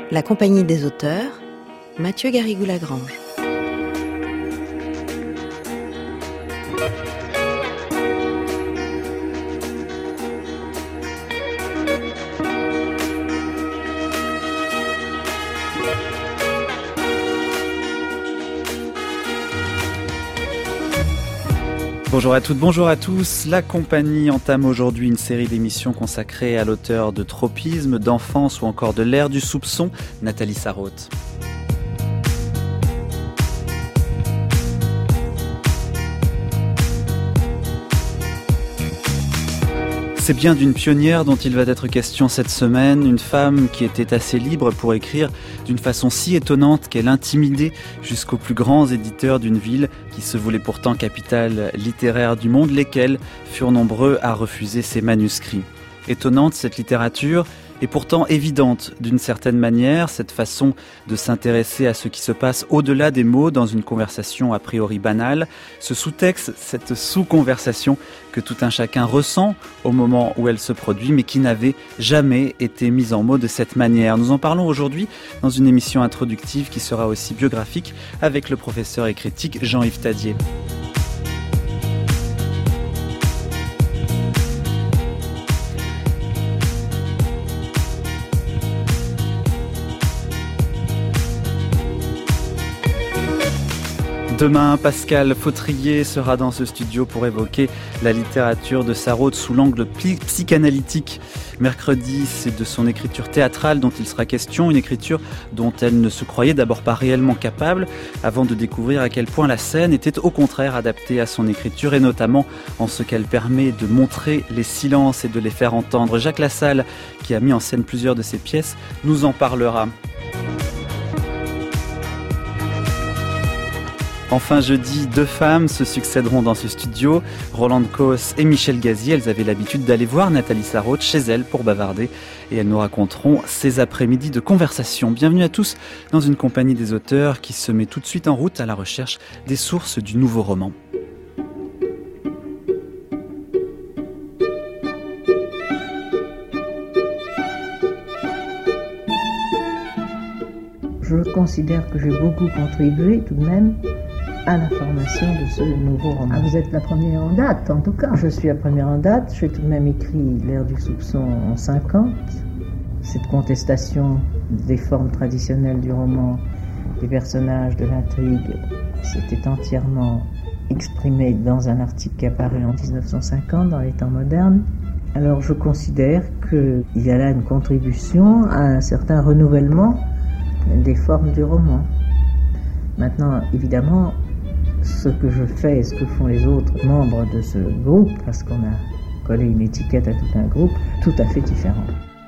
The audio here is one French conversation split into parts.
La Compagnie des auteurs, Mathieu Garrigou-Lagrange. Bonjour à toutes, bonjour à tous. La compagnie entame aujourd'hui une série d'émissions consacrées à l'auteur de Tropisme, d'Enfance ou encore de L'ère du soupçon, Nathalie Sarraute. C'est bien d'une pionnière dont il va être question cette semaine, une femme qui était assez libre pour écrire d'une façon si étonnante qu'elle intimidait jusqu'aux plus grands éditeurs d'une ville qui se voulait pourtant capitale littéraire du monde, lesquels furent nombreux à refuser ses manuscrits. Étonnante cette littérature, et pourtant évidente d'une certaine manière, cette façon de s'intéresser à ce qui se passe au-delà des mots dans une conversation a priori banale, ce sous-texte, cette sous-conversation que tout un chacun ressent au moment où elle se produit, mais qui n'avait jamais été mise en mots de cette manière. Nous en parlons aujourd'hui dans une émission introductive qui sera aussi biographique avec le professeur et critique Jean-Yves Thadier. Demain, Pascal Fautrier sera dans ce studio pour évoquer la littérature de Sarraute sous l'angle psychanalytique. Mercredi, c'est de son écriture théâtrale dont il sera question, une écriture dont elle ne se croyait d'abord pas réellement capable, avant de découvrir à quel point la scène était au contraire adaptée à son écriture, et notamment en ce qu'elle permet de montrer les silences et de les faire entendre. Jacques Lassalle, qui a mis en scène plusieurs de ses pièces, nous en parlera. Enfin, jeudi, deux femmes se succéderont dans ce studio, Rolande Coos et Michel Gazier. Elles avaient l'habitude d'aller voir Nathalie Sarraute chez elle pour bavarder et elles nous raconteront ces après-midi de conversation. Bienvenue à tous dans une compagnie des auteurs qui se met tout de suite en route à la recherche des sources du nouveau roman. Je considère que j'ai beaucoup contribué tout de même à la formation de ce nouveau roman. Ah, vous êtes la première en date, en tout cas. Je suis la première en date. J'ai tout de même écrit L'ère du soupçon en 50. Cette contestation des formes traditionnelles du roman, des personnages, de l'intrigue, s'était entièrement exprimée dans un article qui apparu en 1950 dans les temps modernes. Alors je considère qu'il y a là une contribution à un certain renouvellement des formes du roman. Maintenant, évidemment, ce que je fais et ce que font les autres membres de ce groupe, parce qu'on a collé une étiquette à tout un groupe, tout à fait différent.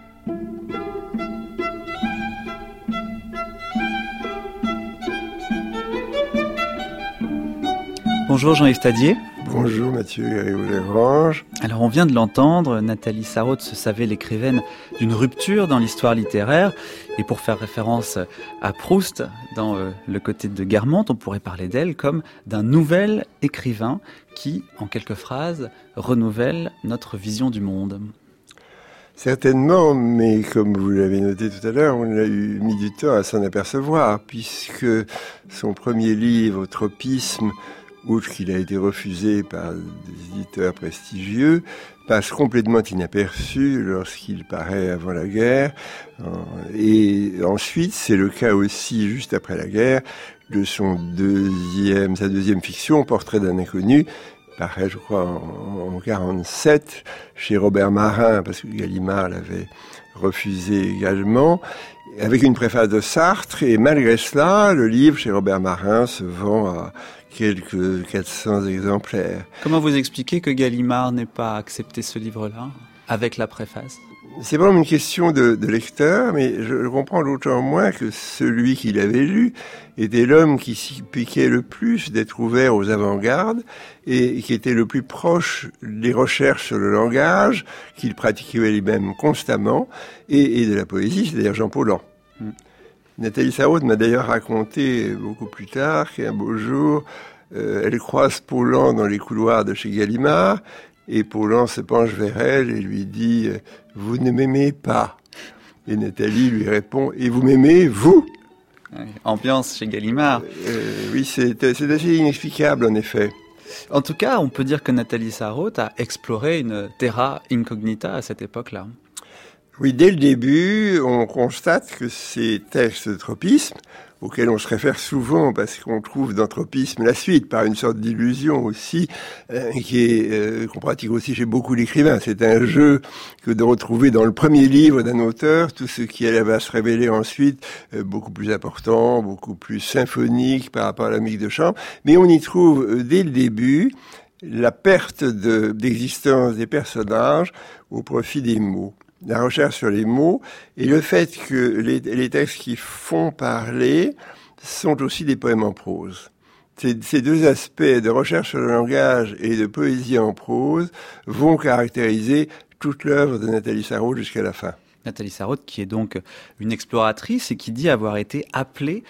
Bonjour Jean-Yves Thadier. Bonjour Mathieu Garrigou-Lagrange. Alors on vient de l'entendre, Nathalie Sarraute se savait l'écrivaine d'une rupture dans l'histoire littéraire, et pour faire référence à Proust, dans Le Côté de Guermantes, on pourrait parler d'elle comme d'un nouvel écrivain qui, en quelques phrases, renouvelle notre vision du monde. Certainement, mais comme vous l'avez noté tout à l'heure, on a mis du temps à s'en apercevoir, puisque son premier livre, Tropisme, outre qu'il a été refusé par des éditeurs prestigieux, passe complètement inaperçu lorsqu'il paraît avant la guerre. Et ensuite, c'est le cas aussi, juste après la guerre, de sa deuxième fiction, Portrait d'un inconnu, paraît, je crois, en 47, chez Robert Marin, parce que Gallimard l'avait refusé également, avec une préface de Sartre, et malgré cela, le livre chez Robert Marin se vend à quelques 400 exemplaires. Comment vous expliquez que Gallimard n'ait pas accepté ce livre-là, avec la préface ? C'est vraiment une question de lecteur, mais je comprends d'autant moins que celui qui l'avait lu était l'homme qui s'y piquait le plus d'être ouvert aux avant-gardes et qui était le plus proche des recherches sur le langage, qu'il pratiquait lui-même constamment, et de la poésie, c'est-à-dire Jean Paulhan. Nathalie Sarraute m'a d'ailleurs raconté beaucoup plus tard qu'un beau jour, elle croise Paulhan dans les couloirs de chez Gallimard, et Paulhan se penche vers elle et lui dit « Vous ne m'aimez pas ». Et Nathalie lui répond « Et vous m'aimez, vous ?» Ambiance chez Gallimard. Oui, c'est assez inexplicable en effet. En tout cas, on peut dire que Nathalie Sarraute a exploré une terra incognita à cette époque-là. Oui, dès le début, on constate que ces textes de tropisme, auxquels on se réfère souvent parce qu'on trouve dans tropisme la suite, par une sorte d'illusion aussi, qu'on pratique aussi chez beaucoup d'écrivains. C'est un jeu que de retrouver dans le premier livre d'un auteur tout ce qui va se révéler ensuite beaucoup plus important, beaucoup plus symphonique par rapport à la musique de chambre. Mais on y trouve dès le début la perte d'existence des personnages au profit des mots. La recherche sur les mots et le fait que les textes qui font parler sont aussi des poèmes en prose. Ces deux aspects de recherche sur le langage et de poésie en prose vont caractériser toute l'œuvre de Nathalie Sarraute jusqu'à la fin. Nathalie Sarraute, qui est donc une exploratrice et qui dit avoir été happée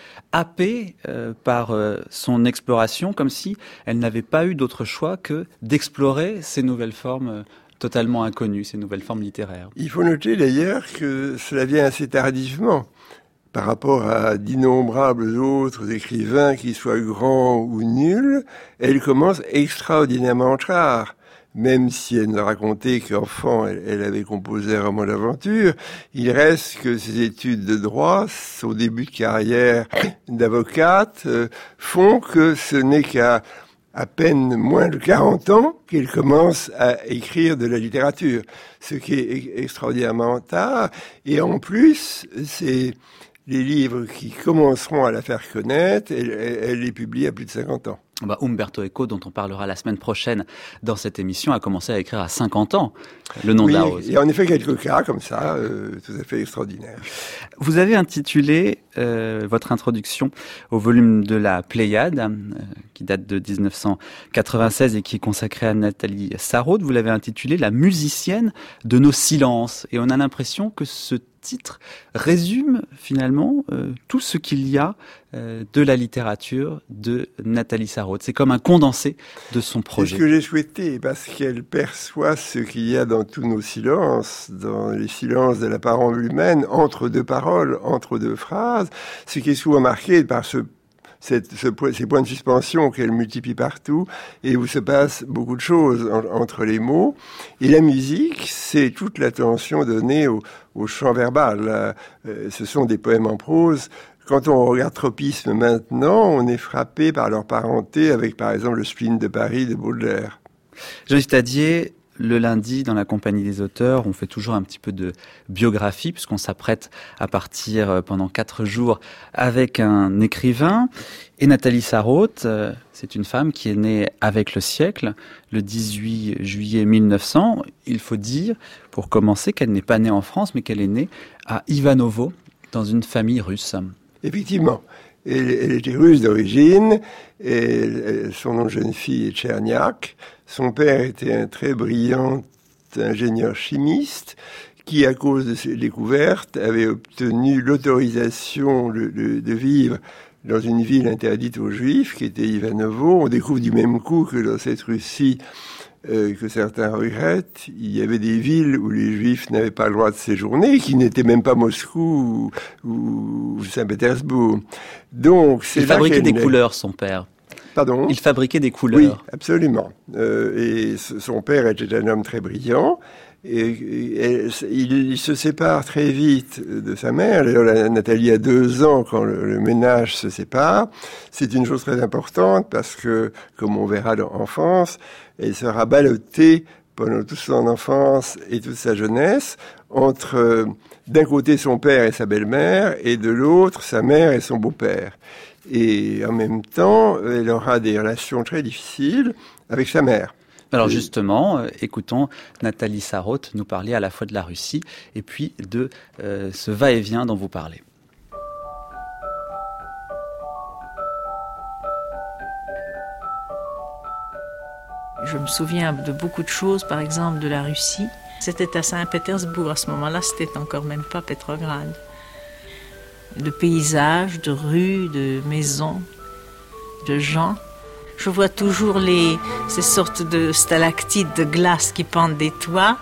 par son exploration, comme si elle n'avait pas eu d'autre choix que d'explorer ces nouvelles formes totalement inconnues, ces nouvelles formes littéraires. Il faut noter d'ailleurs que cela vient assez tardivement par rapport à d'innombrables autres écrivains, qui soient grands ou nuls. Elle commence extraordinairement tard. Même si elle nous a raconté qu'enfant, elle avait composé un roman d'aventure, il reste que ses études de droit, son début de carrière d'avocate, font que ce n'est qu'à peine moins de 40 ans qu'elle commence à écrire de la littérature, ce qui est extraordinairement tard. Et en plus, c'est les livres qui commenceront à la faire connaître, elle les publie à plus de 50 ans. Umberto Eco, dont on parlera la semaine prochaine dans cette émission, a commencé à écrire à 50 ans, Le nom de la rose. Il y a en effet quelques cas comme ça, tout à fait extraordinaires. Vous avez intitulé votre introduction au volume de la Pléiade, qui date de 1996 et qui est consacré à Nathalie Sarraute. Vous l'avez intitulé « La musicienne de nos silences ». Et on a l'impression que ce titre résume finalement tout ce qu'il y a de la littérature de Nathalie Sarraute. C'est comme un condensé de son projet. C'est ce que j'ai souhaité, parce qu'elle perçoit ce qu'il y a dans tous nos silences, dans les silences de la parole humaine, entre deux paroles, entre deux phrases, ce qui est souvent marqué par ces points de suspension qu'elle multiplie partout et où se passe beaucoup de choses entre les mots. Et la musique, c'est toute l'attention donnée au chant verbal. Ce sont des poèmes en prose. Quand on regarde Tropisme maintenant, on est frappé par leur parenté avec, par exemple, le Spleen de Paris de Baudelaire. Jean Stadier, le lundi, dans la Compagnie des auteurs, on fait toujours un petit peu de biographie, puisqu'on s'apprête à partir pendant 4 jours avec un écrivain. Et Nathalie Sarraute, c'est une femme qui est née avec le siècle, le 18 juillet 1900. Il faut dire, pour commencer, qu'elle n'est pas née en France, mais qu'elle est née à Ivanovo, dans une famille russe. Effectivement. Elle était russe d'origine, et son nom de jeune fille est Tcherniak. Son père était un très brillant ingénieur chimiste qui, à cause de ses découvertes, avait obtenu l'autorisation de vivre dans une ville interdite aux Juifs, qui était Ivanovo. On découvre du même coup que dans cette Russie que certains regrettent, il y avait des villes où les Juifs n'avaient pas le droit de séjourner, qui n'étaient même pas Moscou ou Saint-Pétersbourg. Donc, il fabriquait des couleurs, son père. Pardon ? Il fabriquait des couleurs. Oui, absolument. Et son père était un homme très brillant. Et il se sépare très vite de sa mère. D'ailleurs, Nathalie a 2 ans quand le ménage se sépare. C'est une chose très importante parce que, comme on verra en France, elle sera ballottée pendant toute son enfance et toute sa jeunesse entre, d'un côté, son père et sa belle-mère, et de l'autre, sa mère et son beau-père. Et en même temps, elle aura des relations très difficiles avec sa mère. Alors justement, écoutons Nathalie Sarraute nous parler à la fois de la Russie et puis de ce va-et-vient dont vous parlez. Je me souviens de beaucoup de choses, par exemple de la Russie. C'était à Saint-Pétersbourg, à ce moment-là, c'était encore même pas Petrograd. De paysages, de rues, de maisons, de gens. Je vois toujours ces sortes de stalactites de glace qui pendent des toits,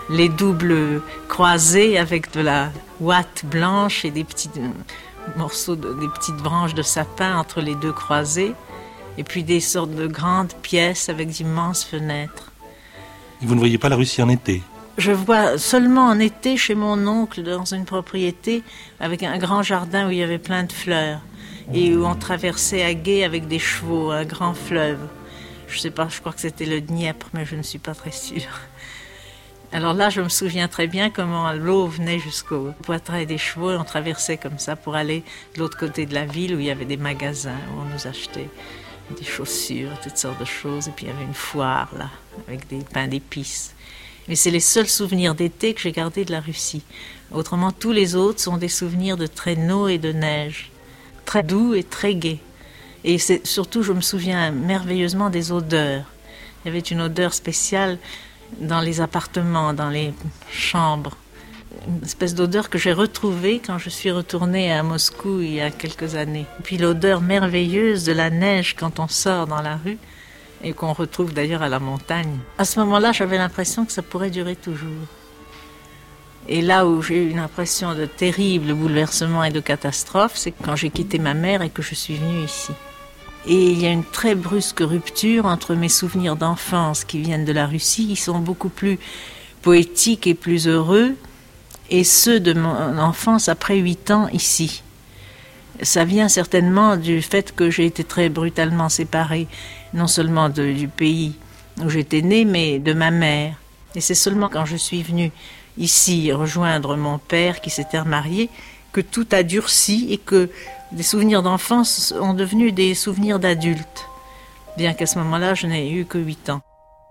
les doubles croisés avec de la ouate blanche et des petits morceaux, des petites branches de sapin entre les deux croisés, et puis des sortes de grandes pièces avec d'immenses fenêtres. Et vous ne voyez pas la Russie en été? Je vois seulement en été chez mon oncle dans une propriété avec un grand jardin où il y avait plein de fleurs et où on traversait à gué avec des chevaux un grand fleuve. Je sais pas, je crois que c'était le Dniepr, mais je ne suis pas très sûre. Alors là, je me souviens très bien comment l'eau venait jusqu'au poitrail des chevaux et on traversait comme ça pour aller de l'autre côté de la ville où il y avait des magasins où on nous achetait des chaussures, toutes sortes de choses. Et puis il y avait une foire là, avec des pains d'épices. Mais c'est les seuls souvenirs d'été que j'ai gardés de la Russie. Autrement, tous les autres sont des souvenirs de traîneaux et de neige. Très doux et très gais. Et surtout, je me souviens merveilleusement des odeurs. Il y avait une odeur spéciale dans les appartements, dans les chambres. Une espèce d'odeur que j'ai retrouvée quand je suis retournée à Moscou il y a quelques années. Et puis l'odeur merveilleuse de la neige quand on sort dans la rue et qu'on retrouve d'ailleurs à la montagne. À ce moment-là, j'avais l'impression que ça pourrait durer toujours. Et là où j'ai eu une impression de terrible bouleversement et de catastrophe, c'est quand j'ai quitté ma mère et que je suis venue ici. Et il y a une très brusque rupture entre mes souvenirs d'enfance qui viennent de la Russie, qui sont beaucoup plus poétiques et plus heureux, et ceux de mon enfance après 8 ans ici. Ça vient certainement du fait que j'ai été très brutalement séparée, non seulement du pays où j'étais née, mais de ma mère. Et c'est seulement quand je suis venue ici rejoindre mon père qui s'était remarié que tout a durci et que des souvenirs d'enfance sont devenus des souvenirs d'adultes, bien qu'à ce moment-là, je n'ai eu que 8 ans.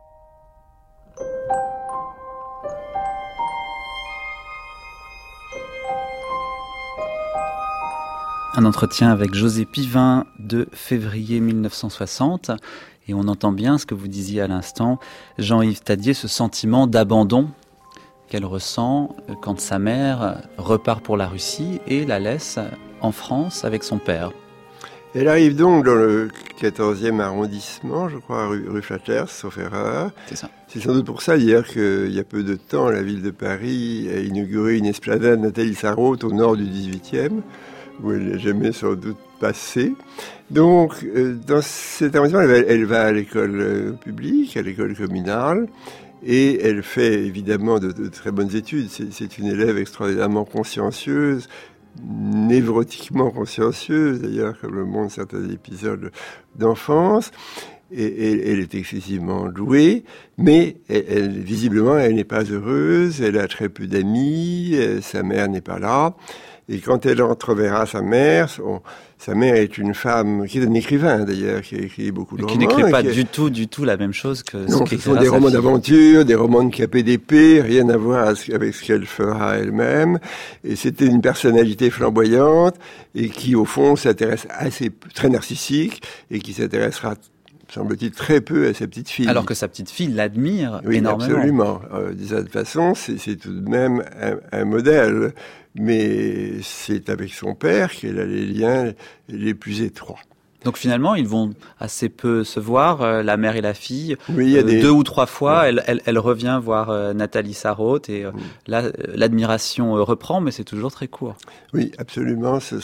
Un entretien avec José Pivin de février 1960. Et on entend bien ce que vous disiez à l'instant, Jean-Yves Tadier, ce sentiment d'abandon qu'elle ressent quand sa mère repart pour la Russie et la laisse en France avec son père. Elle arrive donc dans le 14e arrondissement, je crois, rue Flatters, sauf erreur. C'est ça. C'est sans doute pour ça, d'ailleurs, qu'il y a peu de temps, la ville de Paris a inauguré une esplanade Nathalie Sarraute au nord du 18e, où elle n'est jamais sans doute passée. Donc, dans cet arrondissement, elle va à l'école publique, à l'école communale, et elle fait évidemment de très bonnes études. C'est une élève extraordinairement consciencieuse, névrotiquement consciencieuse, d'ailleurs, comme le montrent certains épisodes d'enfance. Et elle est excessivement douée, mais visiblement, elle n'est pas heureuse, elle a très peu d'amis, sa mère n'est pas là. Et quand elle entreverra sa mère est une femme, qui est un écrivain d'ailleurs, qui a écrit beaucoup de romans. Qui n'écrit pas du tout la même chose que ce qu'écrira sa fille. Ce sont des romans d'aventure, des romans de KPDP, rien à voir avec ce qu'elle fera elle-même. Et c'était une personnalité flamboyante et qui, au fond, s'intéresse très narcissique et qui s'intéressera, semble-t-il, très peu à sa petite fille. Alors que sa petite fille l'admire énormément. Absolument. De cette façon, c'est tout de même un modèle. Mais c'est avec son père qu'elle a les liens les plus étroits. Donc finalement, ils vont assez peu se voir, la mère et la fille. Oui, il y a 2 ou 3 fois, ouais. Elle revient voir Nathalie Sarraute et là, l'admiration reprend, mais c'est toujours très court. Oui, absolument. Ce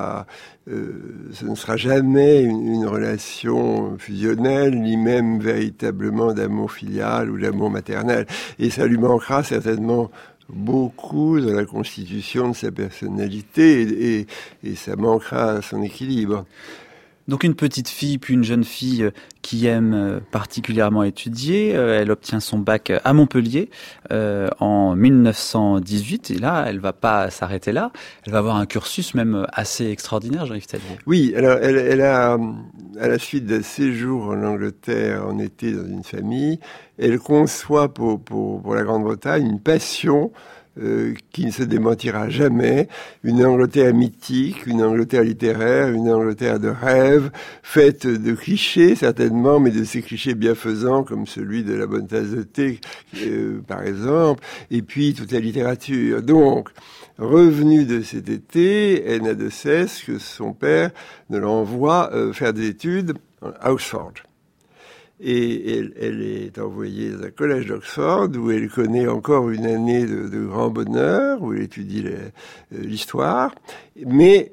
ne sera jamais une relation fusionnelle, ni même véritablement d'amour filial ou d'amour maternel. Et ça lui manquera certainement beaucoup dans la constitution de sa personnalité et ça manquera à son équilibre. Donc une petite fille puis une jeune fille qui aime particulièrement étudier, elle obtient son bac à Montpellier en 1918 et là elle va pas s'arrêter là, elle va avoir un cursus même assez extraordinaire, Jean-Yves Tadier. Oui, alors elle a, à la suite d'un séjour en Angleterre en été dans une famille, elle conçoit pour la Grande-Bretagne une passion qui ne se démentira jamais, une Angleterre mythique, une Angleterre littéraire, une Angleterre de rêve, faite de clichés certainement, mais de ces clichés bienfaisants comme celui de la bonne tasse de thé, par exemple, et puis toute la littérature. Donc, revenue de cet été, elle n'a de cesse que son père ne l'envoie faire des études à Oxford. et elle est envoyée dans un collège d'Oxford où elle connaît encore une année de grand bonheur, où elle étudie l'histoire, mais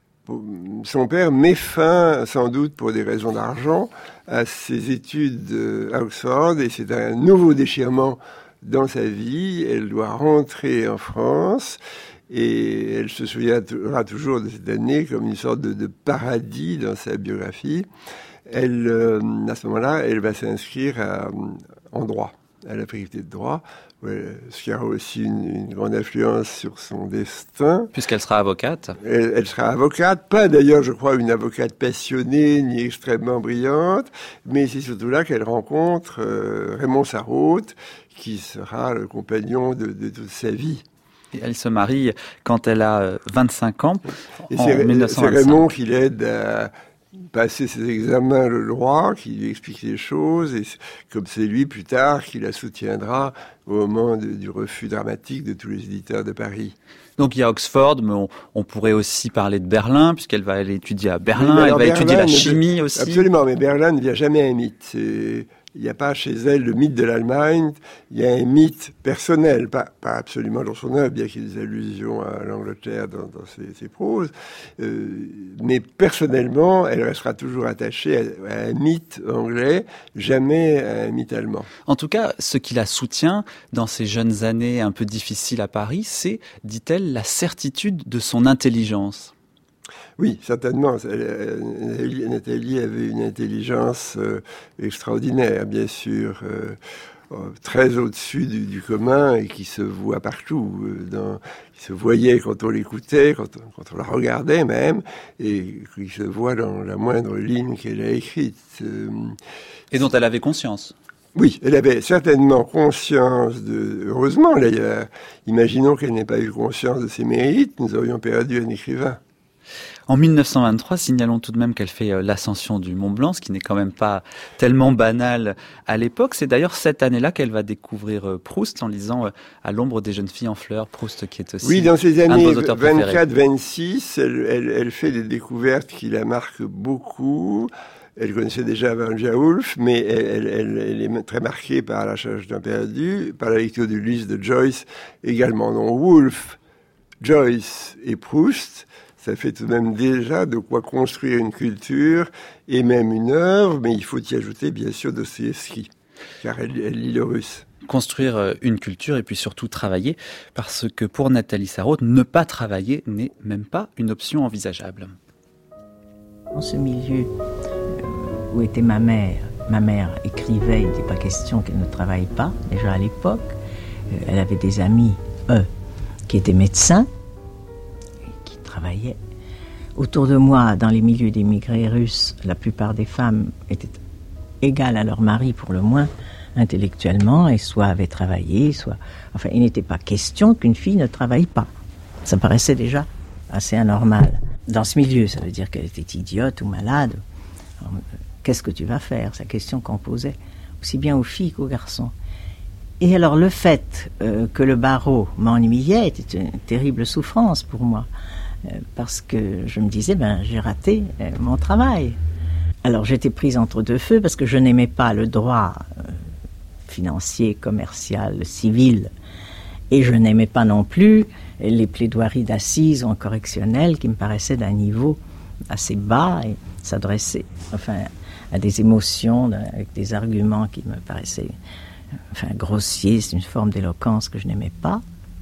son père met fin, sans doute pour des raisons d'argent, à ses études à Oxford, et c'est un nouveau déchirement dans sa vie. Elle doit rentrer en France, et elle se souviendra toujours de cette année comme une sorte de paradis dans sa biographie. Elle, à ce moment-là, elle va s'inscrire en droit, à la faculté de droit, ce qui aura aussi une grande influence sur son destin. Puisqu'elle sera avocate. Elle sera avocate, pas d'ailleurs, je crois, une avocate passionnée ni extrêmement brillante, mais c'est surtout là qu'elle rencontre Raymond Sarraute, qui sera le compagnon de toute sa vie. Et elle se marie quand elle a 25 ans, et en c'est 1925. C'est Raymond qui l'aide à passer ses examens le droit, qui lui explique les choses, et comme c'est lui plus tard qui la soutiendra au moment du refus dramatique de tous les éditeurs de Paris. Donc il y a Oxford, mais on pourrait aussi parler de Berlin, puisqu'elle va aller étudier à Berlin, oui, elle va étudier la chimie aussi. Absolument, mais Berlin ne devient jamais un mythe. Il n'y a pas chez elle le mythe de l'Allemagne, il y a un mythe personnel, pas absolument dans son œuvre, bien qu'il y ait des allusions à l'Angleterre dans ses proses, mais personnellement, elle restera toujours attachée à un mythe anglais, jamais à un mythe allemand. En tout cas, ce qui la soutient dans ces jeunes années un peu difficiles à Paris, c'est, dit-elle, la certitude de son intelligence. Oui, certainement. Nathalie avait une intelligence extraordinaire, bien sûr, très au-dessus du commun et qui se voit partout. Qui se voyait quand on l'écoutait, quand on la regardait même, et qui se voit dans la moindre ligne qu'elle a écrite. Et dont elle avait conscience. Oui, elle avait certainement conscience heureusement d'ailleurs, imaginons qu'elle n'ait pas eu conscience de ses mérites, nous aurions perdu un écrivain. En 1923, signalons tout de même qu'elle fait l'ascension du Mont Blanc, ce qui n'est quand même pas tellement banal à l'époque. C'est d'ailleurs cette année-là qu'elle va découvrir Proust en lisant À l'ombre des jeunes filles en fleurs. Proust qui est aussi oui, dans ces années 24-26, elle fait des découvertes qui la marquent beaucoup. Elle connaissait déjà Virginia Woolf, mais elle est très marquée par La Recherche d'un perdu, par la lecture du Ulysse de Joyce également. Donc Woolf, Joyce et Proust, ça fait tout de même déjà de quoi construire une culture et même une œuvre, mais il faut y ajouter bien sûr Dostoïevski, car elle lit le russe. Construire une culture et puis surtout travailler, parce que pour Nathalie Sarraute, ne pas travailler n'est même pas une option envisageable. Dans ce milieu où était ma mère écrivait, il n'était pas question qu'elle ne travaille pas, déjà à l'époque. Elle avait des amis, qui étaient médecins, travaillaient. Autour de moi, dans les milieux d'émigrés russes, la plupart des femmes étaient égales à leur mari, pour le moins, intellectuellement, et soit avaient travaillé, soit... Enfin, il n'était pas question qu'une fille ne travaille pas. Ça paraissait déjà assez anormal. Dans ce milieu, ça veut dire qu'elle était idiote ou malade. Alors, qu'est-ce que tu vas faire? C'est la question qu'on posait, aussi bien aux filles qu'aux garçons. Et alors, le fait que le barreau m'ennuyait était une terrible souffrance pour moi. Parce que je me disais, j'ai raté mon travail. Alors j'étais prise entre deux feux parce que je n'aimais pas le droit financier, commercial, civil. Et je n'aimais pas non plus les plaidoiries d'assises ou en correctionnel qui me paraissaient d'un niveau assez bas et s'adressaient à des émotions avec des arguments qui me paraissaient grossiers. C'est une forme d'éloquence que je n'aimais pas.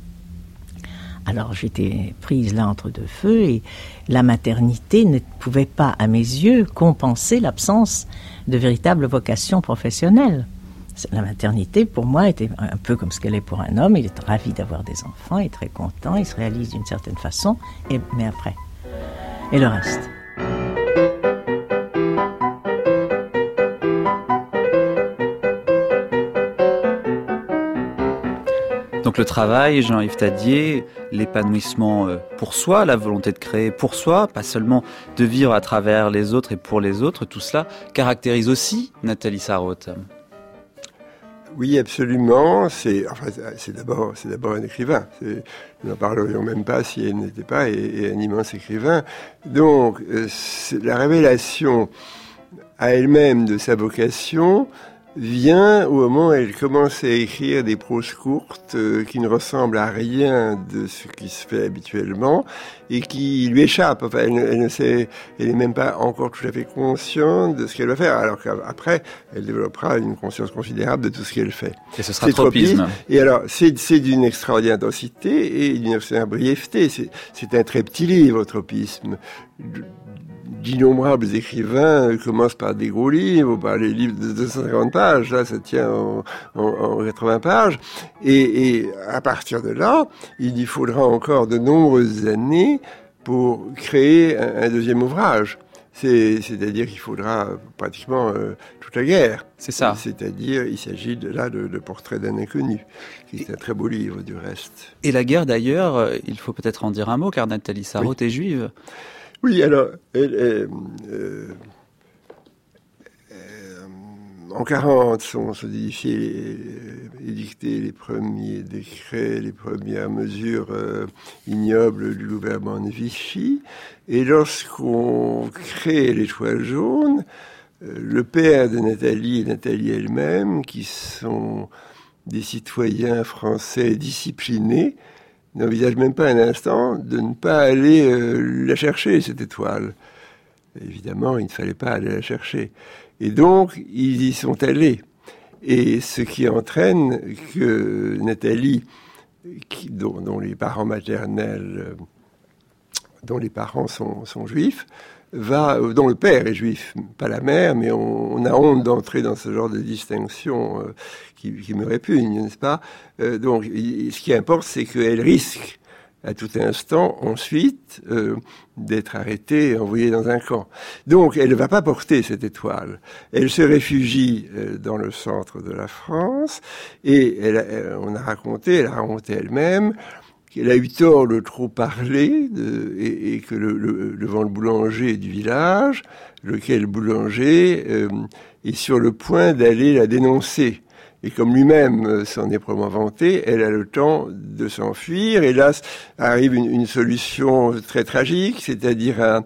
Alors j'étais prise là entre deux feux et la maternité ne pouvait pas, à mes yeux, compenser l'absence de véritable vocation professionnelle. La maternité, pour moi, était un peu comme ce qu'elle est pour un homme. Il est ravi d'avoir des enfants, il est très content, il se réalise d'une certaine façon, mais après. Et le reste. Donc le travail, Jean-Yves Tadier, l'épanouissement pour soi, la volonté de créer pour soi, pas seulement de vivre à travers les autres et pour les autres, tout cela caractérise aussi Nathalie Sarraute. Oui, absolument. C'est d'abord un écrivain. Nous n'en parlerions même pas si elle n'était pas un immense écrivain. Donc, la révélation à elle-même de sa vocation vient au moment où elle commence à écrire des proses courtes qui ne ressemblent à rien de ce qui se fait habituellement et qui lui échappent. Enfin, elle n'est même pas encore tout à fait consciente de ce qu'elle va faire, alors qu'après, elle développera une conscience considérable de tout ce qu'elle fait. Et ce sera tropisme. Et alors, c'est d'une extraordinaire intensité et d'une extraordinaire brièveté. C'est un très petit livre, Tropisme. D'innombrables écrivains commencent par des gros livres, par les livres de 250 pages, là ça tient en 80 pages, et à partir de là, il y faudra encore de nombreuses années pour créer un deuxième ouvrage. C'est-à-dire qu'il faudra pratiquement toute la guerre. C'est ça. C'est-à-dire, il s'agit de Portrait d'un inconnu, qui est un très beau livre du reste. Et la guerre d'ailleurs, il faut peut-être en dire un mot, car Nathalie Sarraute est juive. Oui, alors, en 40 sont édictés les premiers décrets, les premières mesures ignobles du gouvernement de Vichy. Et lorsqu'on crée l'Étoile jaune, le père de Nathalie et Nathalie elle-même, qui sont des citoyens français disciplinés, n'envisage même pas un instant de ne pas aller la chercher, cette étoile. Évidemment, il ne fallait pas aller la chercher. Et donc, ils y sont allés. Et ce qui entraîne que Nathalie, dont les parents maternels, dont les parents sont juifs, dont le père est juif, pas la mère, mais on a honte d'entrer dans ce genre de distinction qui me répugne, n'est-ce pas ? Donc, ce qui importe, c'est qu'elle risque à tout instant, ensuite, d'être arrêtée et envoyée dans un camp. Donc, elle ne va pas porter cette étoile. Elle se réfugie dans le centre de la France, et elle a raconté elle-même, qu'elle a eu tort de trop parler et que devant le boulanger du village, lequel boulanger est sur le point d'aller la dénoncer. Et comme lui-même s'en est probablement vanté, elle a le temps de s'enfuir. Et là arrive une solution très tragique, c'est-à-dire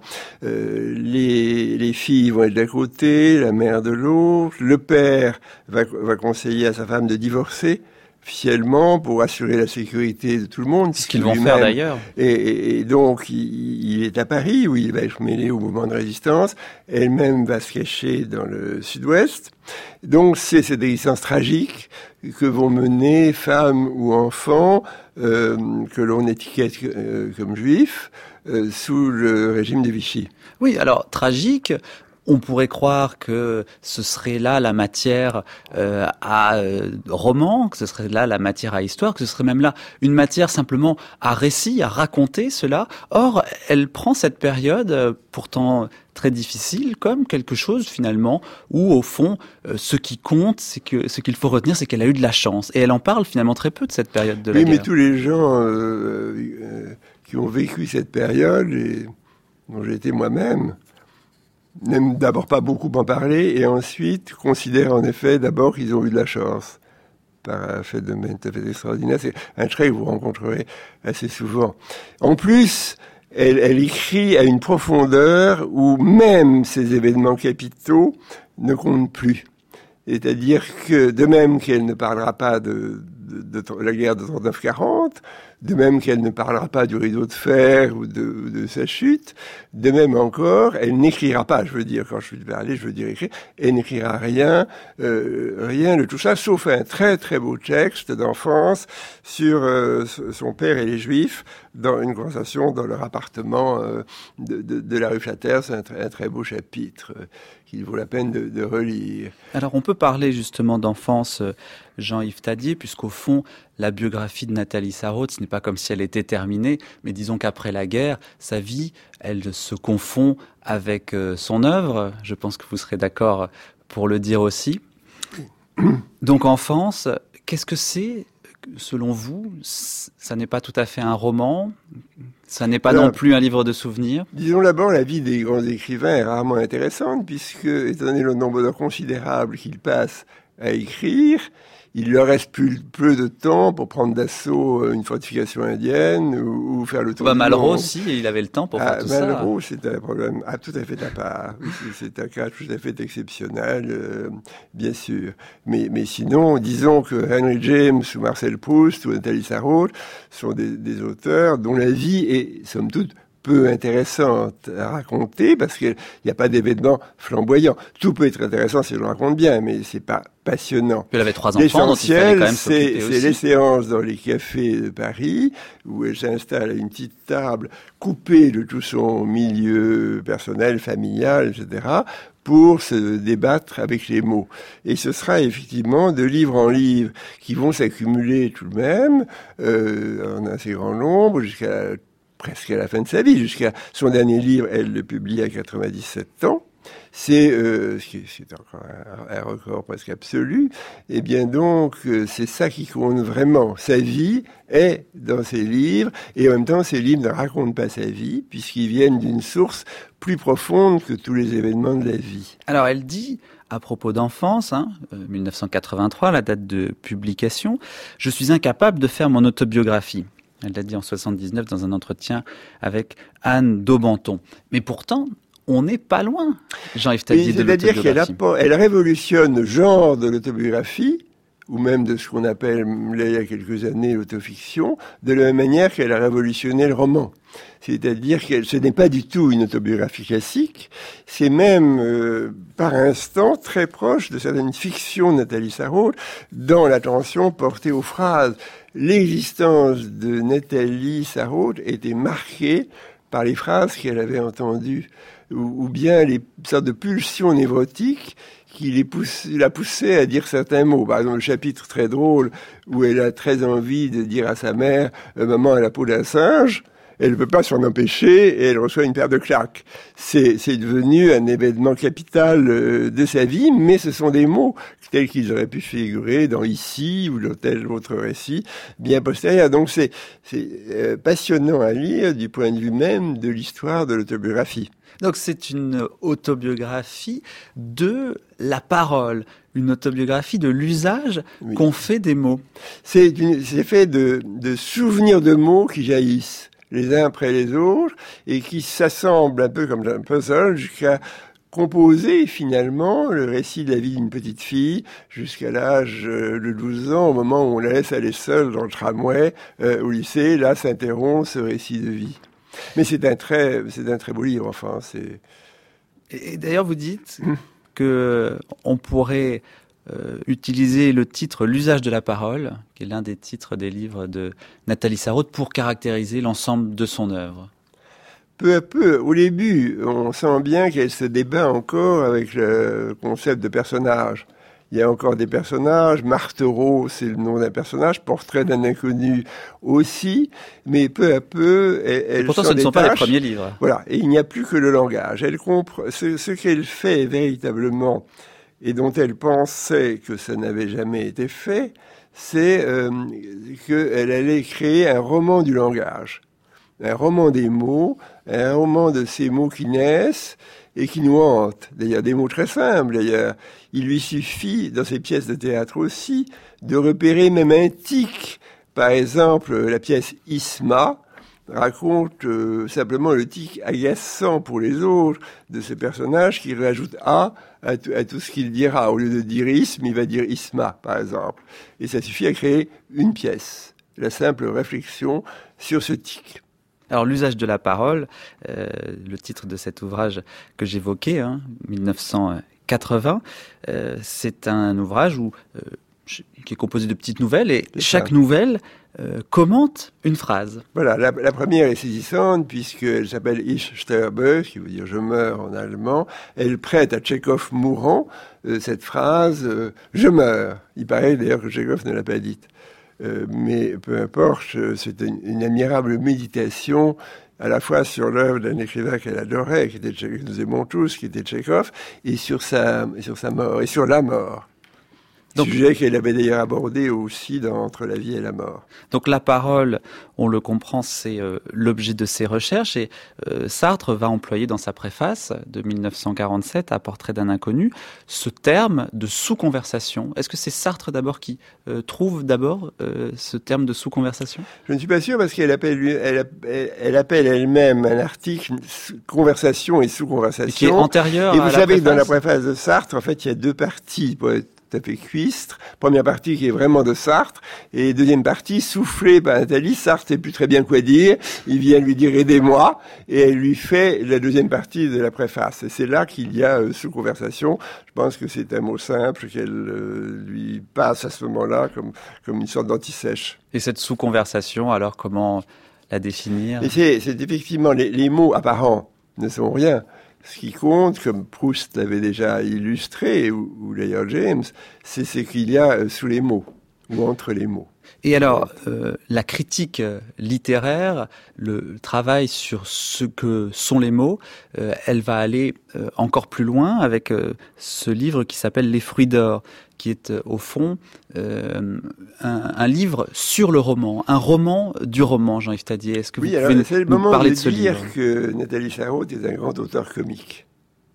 les filles vont être d'un côté, la mère de l'autre. Le père va conseiller à sa femme de divorcer officiellement pour assurer la sécurité de tout le monde. Ce qu'ils vont faire d'ailleurs. Et donc, il est à Paris, où il va être mêlé au mouvement de résistance. Elle-même va se cacher dans le sud-ouest. Donc, c'est cette existence tragique que vont mener femmes ou enfants que l'on étiquette comme juifs sous le régime de Vichy. Oui, alors, tragique... On pourrait croire que ce serait là la matière à roman, que ce serait là la matière à histoire, que ce serait même là une matière simplement à récit, à raconter cela. Or, elle prend cette période pourtant très difficile comme quelque chose finalement où au fond ce qui compte, c'est que ce qu'il faut retenir, c'est qu'elle a eu de la chance. Et elle en parle finalement très peu de cette période de la guerre. Oui, mais tous les gens qui ont vécu cette période, et dont j'ai été moi-même, n'aiment d'abord pas beaucoup en parler et ensuite considèrent en effet d'abord qu'ils ont eu de la chance. Par un phénomène tout à fait extraordinaire. C'est un trait que vous rencontrerez assez souvent. En plus, elle écrit à une profondeur où même ces événements capitaux ne comptent plus. C'est-à-dire que de même qu'elle ne parlera pas de la guerre de 39-40, de même qu'elle ne parlera pas du rideau de fer ou de sa chute, de même encore, elle n'écrira pas, je veux dire, quand je veux parler, je veux dire écrire, elle n'écrira rien de tout ça, sauf un très très beau texte d'enfance sur son père et les Juifs, dans une conversation dans leur appartement de la rue Flatter. C'est un très beau chapitre qu'il vaut la peine de relire. Alors on peut parler justement d'enfance, Jean-Yves Tadier, puisqu'au fond, la biographie de Nathalie Sarraute, ce n'est pas comme si elle était terminée, mais disons qu'après la guerre, sa vie, elle se confond avec son œuvre. Je pense que vous serez d'accord pour le dire aussi. Donc enfance, qu'est-ce que c'est, selon vous? Ça n'est pas tout à fait un roman, ça n'est pas non plus un livre de souvenirs. Disons d'abord, la vie des grands écrivains est rarement intéressante, puisque, étant donné le nombre d'heures considérables qu'ils passent à écrire, il leur reste plus peu de temps pour prendre d'assaut une fortification indienne ou faire le tour du monde. Malraux aussi, il avait le temps pour faire tout ça. Malraux, c'est un problème tout à fait à part. C'est un cas tout à fait exceptionnel, bien sûr. Mais sinon, disons que Henry James ou Marcel Proust ou Nathalie Sarraute sont des auteurs dont la vie est, somme toute, peu intéressante à raconter parce qu'il n'y a pas d'événements flamboyants. Tout peut être intéressant si je le raconte bien, mais c'est pas passionnant. Elle avait 3 enfants, donc il fallait quand même s'occuper aussi. C'est les séances dans les cafés de Paris où elle s'installe à une petite table coupée de tout son milieu personnel, familial, etc., pour se débattre avec les mots. Et ce sera effectivement de livre en livre qui vont s'accumuler tout de même en assez grand nombre presque à la fin de sa vie, jusqu'à son dernier livre, elle le publie à 97 ans. C'est encore un record presque absolu. Et bien donc, c'est ça qui compte vraiment. Sa vie est dans ses livres, et en même temps, ses livres ne racontent pas sa vie, puisqu'ils viennent d'une source plus profonde que tous les événements de la vie. Alors, elle dit, à propos d'enfance, 1983, la date de publication, « Je suis incapable de faire mon autobiographie ». Elle l'a dit en 79 dans un entretien avec Anne Daubenton. Mais pourtant, on n'est pas loin, Jean-Yves Tadier, de l'autobiographie. C'est-à-dire qu'elle révolutionne le genre de l'autobiographie, ou même de ce qu'on appelle, il y a quelques années, l'autofiction, de la même manière qu'elle a révolutionné le roman. C'est-à-dire que ce n'est pas du tout une autobiographie classique, c'est même, par instant, très proche de certaines fictions de Nathalie Sarraute, dans l'attention portée aux phrases. L'existence de Nathalie Sarraute était marquée par les phrases qu'elle avait entendues, ou bien les sortes de pulsions névrotiques qui la poussaient à dire certains mots. Par exemple, le chapitre très drôle où elle a très envie de dire à sa mère « Maman a la peau d'un singe », elle ne peut pas s'en empêcher et elle reçoit une paire de claques. C'est devenu un événement capital de sa vie, mais ce sont des mots tels qu'ils auraient pu figurer dans Ici ou dans tel autre récit bien postérieur. Donc c'est passionnant à lire du point de vue même de l'histoire de l'autobiographie. Donc c'est une autobiographie de la parole, une autobiographie de l'usage qu'on fait des mots. C'est fait de souvenirs de mots qui jaillissent les uns après les autres, et qui s'assemblent un peu comme un puzzle jusqu'à composer finalement le récit de la vie d'une petite fille jusqu'à l'âge de 12 ans, au moment où on la laisse aller seule dans le tramway au lycée. Là s'interrompt ce récit de vie. Mais c'est un très beau livre, enfin. Et d'ailleurs, vous dites que on pourrait utiliser le titre « L'usage de la parole », qui est l'un des titres des livres de Nathalie Sarraute, pour caractériser l'ensemble de son œuvre. Peu à peu, au début, on sent bien qu'elle se débat encore avec le concept de personnage. Il y a encore des personnages, Marthereau, c'est le nom d'un personnage, Portrait d'un inconnu aussi, mais peu à peu, elle pourtant, ce ne sont pas les premiers livres. Voilà, et il n'y a plus que le langage. Elle comprend ce qu'elle fait véritablement, et dont elle pensait que ça n'avait jamais été fait, c'est qu'elle allait créer un roman du langage, un roman des mots, un roman de ces mots qui naissent et qui nous hantent. D'ailleurs, des mots très simples. D'ailleurs, il lui suffit, dans ses pièces de théâtre aussi, de repérer même un tic. Par exemple, la pièce Isma raconte simplement le tic agaçant pour les autres de ce personnage qui rajoute à tout ce qu'il dira. Au lieu de dire isme, il va dire isma, par exemple. Et ça suffit à créer une pièce. La simple réflexion sur ce tic. Alors, l'usage de la parole, le titre de cet ouvrage que j'évoquais, 1980, c'est un ouvrage qui est composé de petites nouvelles, et chaque nouvelle commente une phrase. Voilà, la première est saisissante puisqu'elle s'appelle Ich sterbe, qui veut dire je meurs en allemand. Elle prête à Tchekhov mourant cette phrase je meurs. Il paraît d'ailleurs que Tchekhov ne l'a pas dite. Mais peu importe, c'est une admirable méditation à la fois sur l'œuvre d'un écrivain qu'elle adorait, que nous aimons tous, qui était Tchekhov, et sur sa mort, et sur la mort. Sujet qu'elle avait d'ailleurs abordé aussi dans Entre la vie et la mort. Donc la parole, on le comprend, c'est l'objet de ses recherches et Sartre va employer dans sa préface de 1947 à Portrait d'un inconnu ce terme de sous-conversation. Est-ce que c'est Sartre d'abord qui trouve d'abord ce terme de sous-conversation ? Je ne suis pas sûr parce qu'elle appelle elle-même un article conversation et sous-conversation. Qui est antérieur et à la préface. vous savez que dans la préface de Sartre, en fait, il y a deux parties pour être tout à fait cuistre. Première partie qui est vraiment de Sartre, et deuxième partie soufflée par Nathalie. Sartre sait plus très bien quoi dire. Il vient lui dire aidez-moi, et elle lui fait la deuxième partie de la préface. Et c'est là qu'il y a sous-conversation. Je pense que c'est un mot simple qu'elle lui passe à ce moment-là comme une sorte d'antisèche. Et cette sous-conversation, alors comment la définir ? Et c'est effectivement les mots apparents ne sont rien. Ce qui compte, comme Proust l'avait déjà illustré, ou d'ailleurs James, c'est ce qu'il y a sous les mots, ou entre les mots. Et alors, la critique littéraire, le travail sur ce que sont les mots, elle va aller encore plus loin avec ce livre qui s'appelle Les fruits d'or, qui est au fond un livre sur le roman, un roman du roman, Jean-Yves Tadier. Est-ce que vous pouvez nous parler de ce livre ? C'est le moment de dire que Nathalie Sarraute est un grand auteur comique.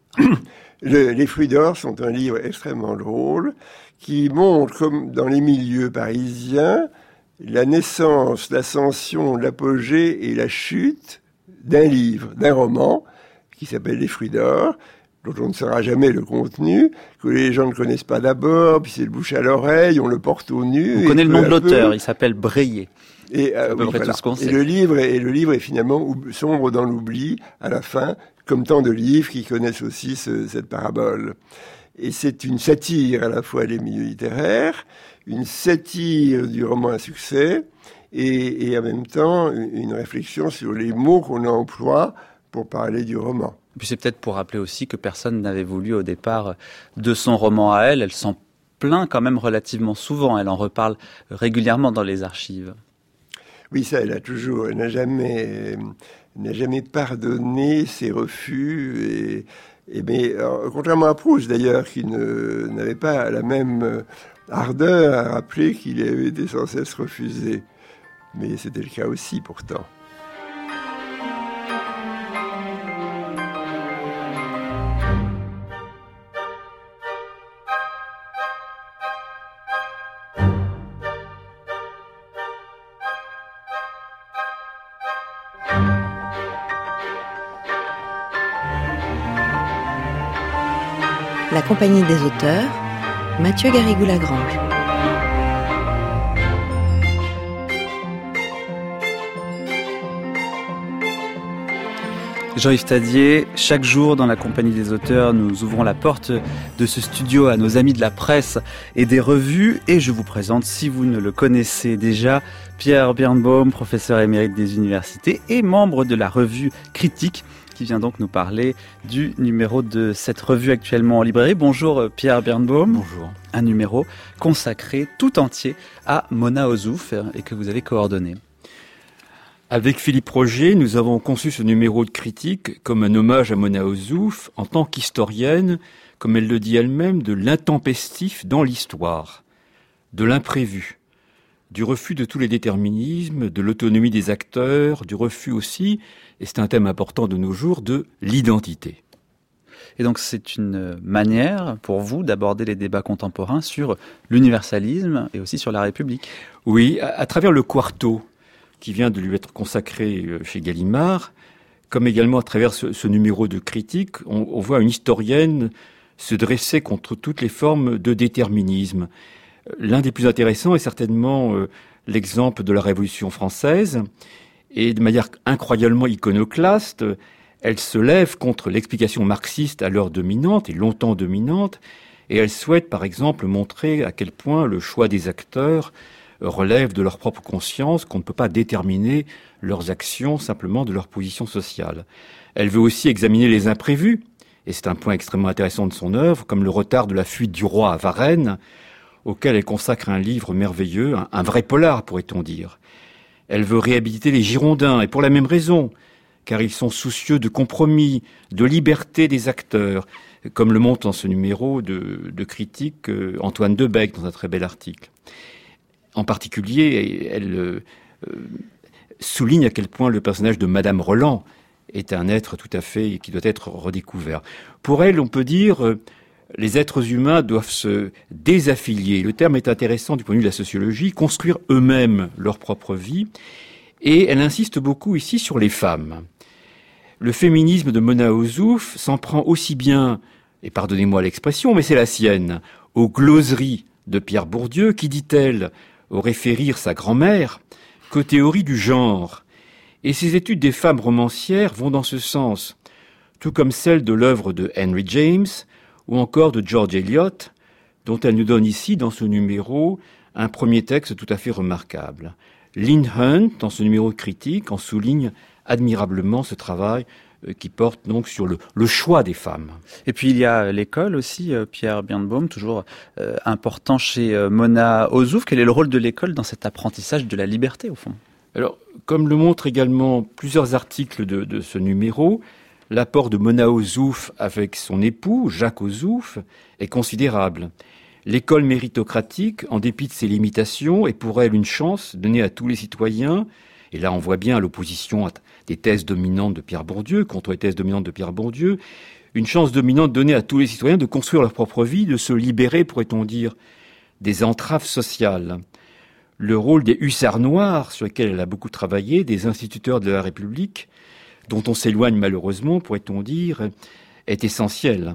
Les fruits d'or sont un livre extrêmement drôle qui montre, comme dans les milieux parisiens, la naissance, l'ascension, l'apogée et la chute d'un livre, d'un roman qui s'appelle Les fruits d'or, dont on ne saura jamais le contenu, que les gens ne connaissent pas d'abord, puis c'est le bouche à l'oreille, on le porte au nu. On connaît le nom de l'auteur, il s'appelle Breillet. Et, le livre est finalement sombre dans l'oubli à la fin, comme tant de livres qui connaissent aussi cette parabole. Et c'est une satire à la fois des milieux littéraires, une satire du roman à succès, et en même temps une réflexion sur les mots qu'on emploie pour parler du roman. Puis c'est peut-être pour rappeler aussi que personne n'avait voulu au départ de son roman à elle. Elle s'en plaint quand même relativement souvent. Elle en reparle régulièrement dans les archives. Oui, ça, elle n'a jamais pardonné ses refus. Mais contrairement à Proust d'ailleurs, qui n'avait pas la même ardeur à rappeler qu'il avait été sans cesse refusé. Mais c'était le cas aussi pourtant. La Compagnie des auteurs, Mathieu Garrigou-Lagrange. Jean-Yves Tadier, chaque jour dans la Compagnie des auteurs, nous ouvrons la porte de ce studio à nos amis de la presse et des revues. Et je vous présente, si vous ne le connaissez déjà, Pierre Birnbaum, professeur émérite des universités et membre de la revue Critique, qui vient donc nous parler du numéro de cette revue actuellement en librairie. Bonjour Pierre Birnbaum. Bonjour. Un numéro consacré tout entier à Mona Ozouf et que vous avez coordonné. Avec Philippe Roger, nous avons conçu ce numéro de Critique comme un hommage à Mona Ozouf en tant qu'historienne, comme elle le dit elle-même, de l'intempestif dans l'histoire, de l'imprévu, du refus de tous les déterminismes, de l'autonomie des acteurs, du refus aussi, et c'est un thème important de nos jours, de l'identité. Et donc c'est une manière pour vous d'aborder les débats contemporains sur l'universalisme et aussi sur la République. Oui, à travers le quarto qui vient de lui être consacré chez Gallimard, comme également à travers ce numéro de Critique, on voit une historienne se dresser contre toutes les formes de déterminisme. L'un des plus intéressants est certainement l'exemple de la Révolution française, et de manière incroyablement iconoclaste, elle se lève contre l'explication marxiste alors dominante et longtemps dominante, et elle souhaite par exemple montrer à quel point le choix des acteurs relève de leur propre conscience, qu'on ne peut pas déterminer leurs actions simplement de leur position sociale. Elle veut aussi examiner les imprévus, et c'est un point extrêmement intéressant de son œuvre, comme le retard de la fuite du roi à Varennes, auquel elle consacre un livre merveilleux, un vrai polar pourrait-on dire. Elle veut réhabiliter les Girondins, et pour la même raison, car ils sont soucieux de compromis, de liberté des acteurs, comme le montre dans ce numéro de critique Antoine Debec dans un très bel article. En particulier, elle souligne à quel point le personnage de Madame Roland est un être tout à fait qui doit être redécouvert. Pour elle, on peut dire les êtres humains doivent se désaffilier. Le terme est intéressant du point de vue de la sociologie, construire eux-mêmes leur propre vie. Et elle insiste beaucoup ici sur les femmes. Le féminisme de Mona Ozouf s'en prend aussi bien, et pardonnez-moi l'expression, mais c'est la sienne, aux gloseries de Pierre Bourdieu, qui, dit-elle, aurait fait rire sa grand-mère, qu'aux théories du genre. Et ses études des femmes romancières vont dans ce sens, tout comme celles de l'œuvre de Henry James ou encore de George Eliot, dont elle nous donne ici, dans ce numéro, un premier texte tout à fait remarquable. Lynn Hunt, dans ce numéro critique, en souligne admirablement ce travail qui porte donc sur le choix des femmes. Et puis il y a l'école aussi, Pierre Birnbaum, toujours important chez Mona Ozouf. Quel est le rôle de l'école dans cet apprentissage de la liberté, au fond ? Alors, comme le montrent également plusieurs articles de ce numéro, l'apport de Mona Ozouf avec son époux, Jacques Ozouf, est considérable. L'école méritocratique, en dépit de ses limitations, est pour elle une chance donnée à tous les citoyens. Et là, on voit bien l'opposition à des thèses dominantes de Pierre Bourdieu, contre les thèses dominantes de Pierre Bourdieu, une chance dominante donnée à tous les citoyens de construire leur propre vie, de se libérer, pourrait-on dire, des entraves sociales. Le rôle des hussards noirs, sur lesquels elle a beaucoup travaillé, des instituteurs de la République, dont on s'éloigne malheureusement, pourrait-on dire, est essentiel.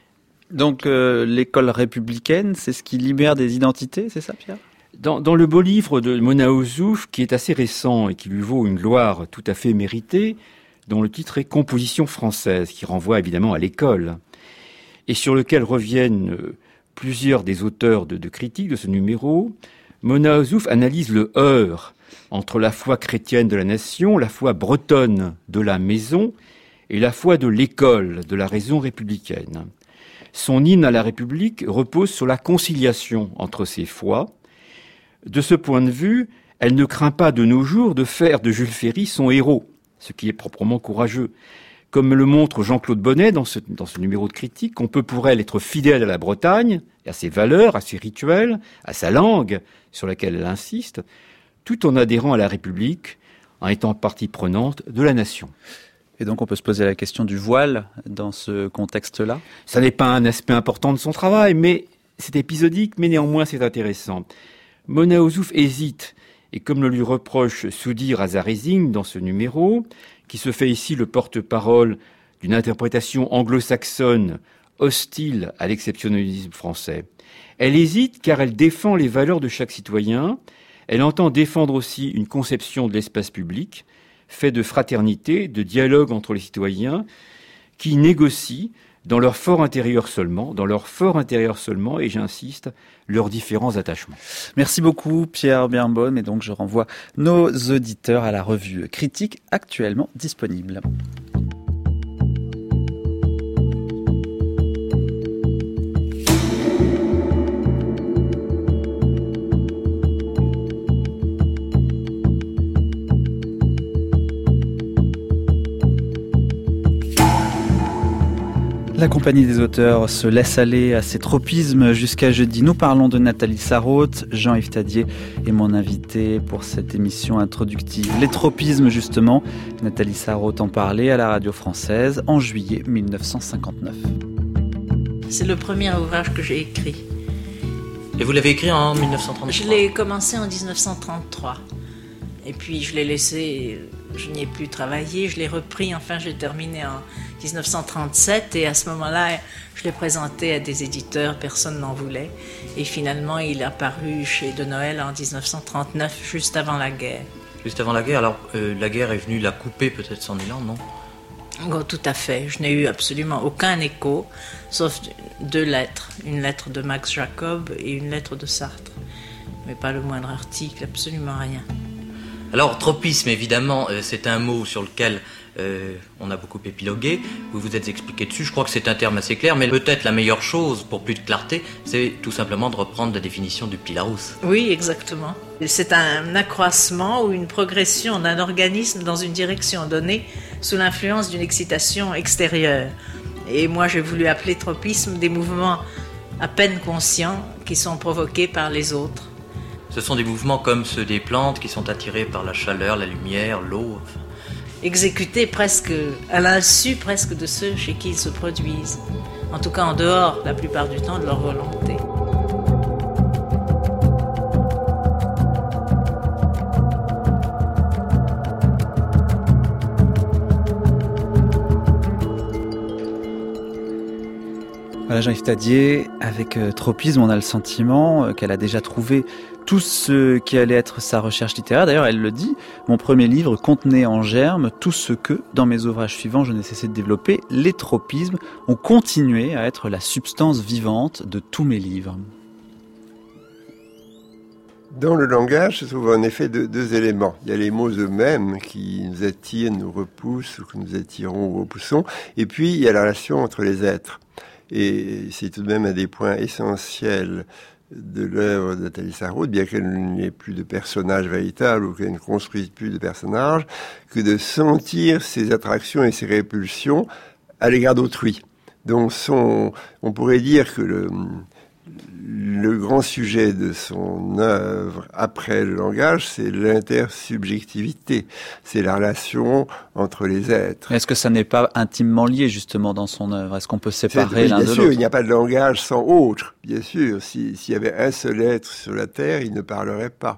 Donc l'école républicaine, c'est ce qui libère des identités, c'est ça, Pierre ? Dans le beau livre de Mona Ozouf, qui est assez récent et qui lui vaut une gloire tout à fait méritée, dont le titre est « Composition française », qui renvoie évidemment à l'école, et sur lequel reviennent plusieurs des auteurs de critiques de ce numéro, Mona Ozouf analyse le heurt entre la foi chrétienne de la nation, la foi bretonne de la maison et la foi de l'école, de la raison républicaine. Son hymne à la République repose sur la conciliation entre ces foi. De ce point de vue, elle ne craint pas de nos jours de faire de Jules Ferry son héros, ce qui est proprement courageux. Comme le montre Jean-Claude Bonnet dans ce numéro de critique, on peut pour elle être fidèle à la Bretagne, à ses valeurs, à ses rituels, à sa langue, sur laquelle elle insiste, tout en adhérant à la République, en étant partie prenante de la nation. Et donc on peut se poser la question du voile dans ce contexte-là ? Ça n'est pas un aspect important de son travail, mais c'est épisodique, mais néanmoins c'est intéressant. Mona Ozouf hésite, et comme le lui reproche Soudir Azarezing dans ce numéro, qui se fait ici le porte-parole d'une interprétation anglo-saxonne hostile à l'exceptionnalisme français. Elle hésite car elle défend les valeurs de chaque citoyen, elle entend défendre aussi une conception de l'espace public, fait de fraternité, de dialogue entre les citoyens, qui négocient dans leur fort intérieur seulement, et j'insiste, leurs différents attachements. Merci beaucoup Pierre Birnbaum, et donc je renvoie nos auditeurs à la revue Critique actuellement disponible. La compagnie des auteurs se laisse aller à ses tropismes jusqu'à jeudi. Nous parlons de Nathalie Sarraute, Jean-Yves Tadier est mon invité pour cette émission introductive. Les tropismes justement, Nathalie Sarraute en parlait à la radio française en juillet 1959. C'est le premier ouvrage que j'ai écrit. Et vous l'avez écrit en 1933 ? Je l'ai commencé en 1933. Et puis je l'ai laissé, je n'y ai plus travaillé, je l'ai repris, enfin j'ai terminé en 1937 et à ce moment-là, je l'ai présenté à des éditeurs, personne n'en voulait. Et finalement, il a paru chez De Noël en 1939, juste avant la guerre. Juste avant la guerre, alors la guerre est venue la couper peut-être son élan, non ? Oh, tout à fait, je n'ai eu absolument aucun écho, sauf 2 lettres. Une lettre de Max Jacob et une lettre de Sartre. Mais pas le moindre article, absolument rien. Alors, tropisme, évidemment, c'est un mot sur lequel on a beaucoup épilogué. Vous vous êtes expliqué dessus. Je crois que c'est un terme assez clair, mais peut-être la meilleure chose, pour plus de clarté, c'est tout simplement de reprendre la définition du Petit Larousse. Oui, exactement. C'est un accroissement ou une progression d'un organisme dans une direction donnée sous l'influence d'une excitation extérieure. Et moi, j'ai voulu appeler tropisme des mouvements à peine conscients qui sont provoqués par les autres. Ce sont des mouvements comme ceux des plantes qui sont attirés par la chaleur, la lumière, l'eau. Exécutés presque à l'insu presque de ceux chez qui ils se produisent. En tout cas en dehors, la plupart du temps, de leur volonté. Voilà, Jean-Yves Thadier, avec Tropisme, on a le sentiment qu'elle a déjà trouvé tout ce qui allait être sa recherche littéraire. D'ailleurs, elle le dit, mon premier livre contenait en germe tout ce que, dans mes ouvrages suivants, je n'ai cessé de développer. Les tropismes ont continué à être la substance vivante de tous mes livres. Dans le langage se trouvent en effet deux éléments. Il y a les mots eux-mêmes qui nous attirent, nous repoussent, ou que nous attirons ou repoussons. Et puis, il y a la relation entre les êtres. Et c'est tout de même un des points essentiels de l'œuvre de Nathalie Sarraute, bien qu'elle n'ait plus de personnages véritables ou qu'elle ne construise plus de personnages, que de sentir ses attractions et ses répulsions à l'égard d'autrui. Donc on pourrait dire que le grand sujet de son œuvre, après le langage, c'est l'intersubjectivité. C'est la relation entre les êtres. Est-ce que ça n'est pas intimement lié, justement, dans son œuvre? Est-ce qu'on peut séparer l'un de l'autre? Bien sûr, il n'y a pas de langage sans autre. Bien sûr, s'il y avait un seul être sur la Terre, il ne parlerait pas.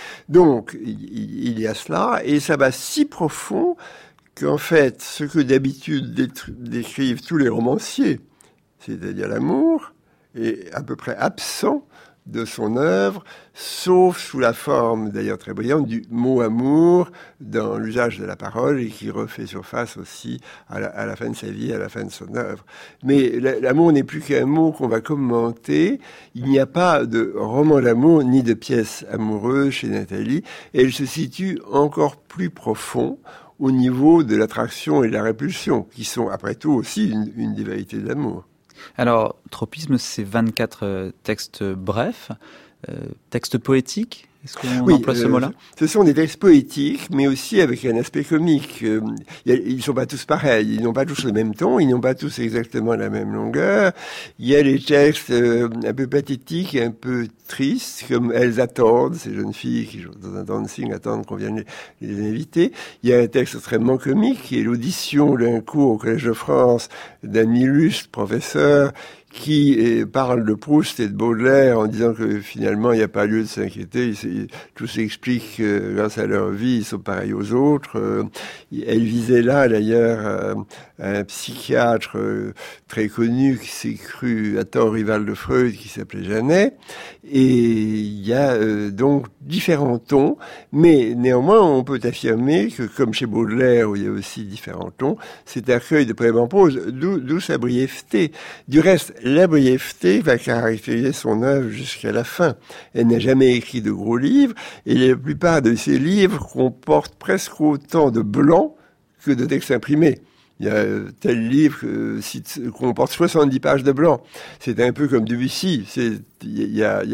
Donc, il y a cela, et ça va si profond qu'en fait, ce que d'habitude décrivent tous les romanciers, c'est-à-dire l'amour, est à peu près absent de son œuvre, sauf sous la forme, d'ailleurs très brillante, du mot amour dans l'usage de la parole et qui refait surface aussi à la fin de sa vie, à la fin de son œuvre. Mais l'amour n'est plus qu'un mot qu'on va commenter. Il n'y a pas de roman d'amour ni de pièce amoureuse chez Nathalie. Et elle se situe encore plus profond au niveau de l'attraction et de la répulsion, qui sont après tout aussi une des vérités de l'amour. Alors, Tropisme, c'est 24 textes brefs, textes poétiques. Est-ce qu'on emploie ce mot-là? Ce sont des textes poétiques, mais aussi avec un aspect comique. Ils ne sont pas tous pareils, ils n'ont pas tous le même ton, ils n'ont pas tous exactement la même longueur. Il y a des textes un peu pathétiques, un peu tristes, comme Elles attendent, ces jeunes filles qui, dans un dancing, attendent qu'on vienne les inviter. Il y a un texte extrêmement comique, qui est l'audition d'un cours au Collège de France d'un illustre professeur qui parle de Proust et de Baudelaire en disant que finalement il n'y a pas lieu de s'inquiéter, tout s'explique grâce à leur vie, ils sont pareils aux autres. Elle visait là d'ailleurs un psychiatre très connu qui s'est cru à tort rival de Freud, qui s'appelait Janet, et il y a donc différents tons, mais néanmoins on peut affirmer que comme chez Baudelaire où il y a aussi différents tons, c'est un recueil de poèmes en prose, d'où sa brièveté. Du reste, la brièveté va caractériser son œuvre jusqu'à la fin. Elle n'a jamais écrit de gros livres, et la plupart de ses livres comportent presque autant de blancs que de textes imprimés. Il y a tel livre qui comporte 70 pages de blanc. C'est un peu comme Debussy. Il y a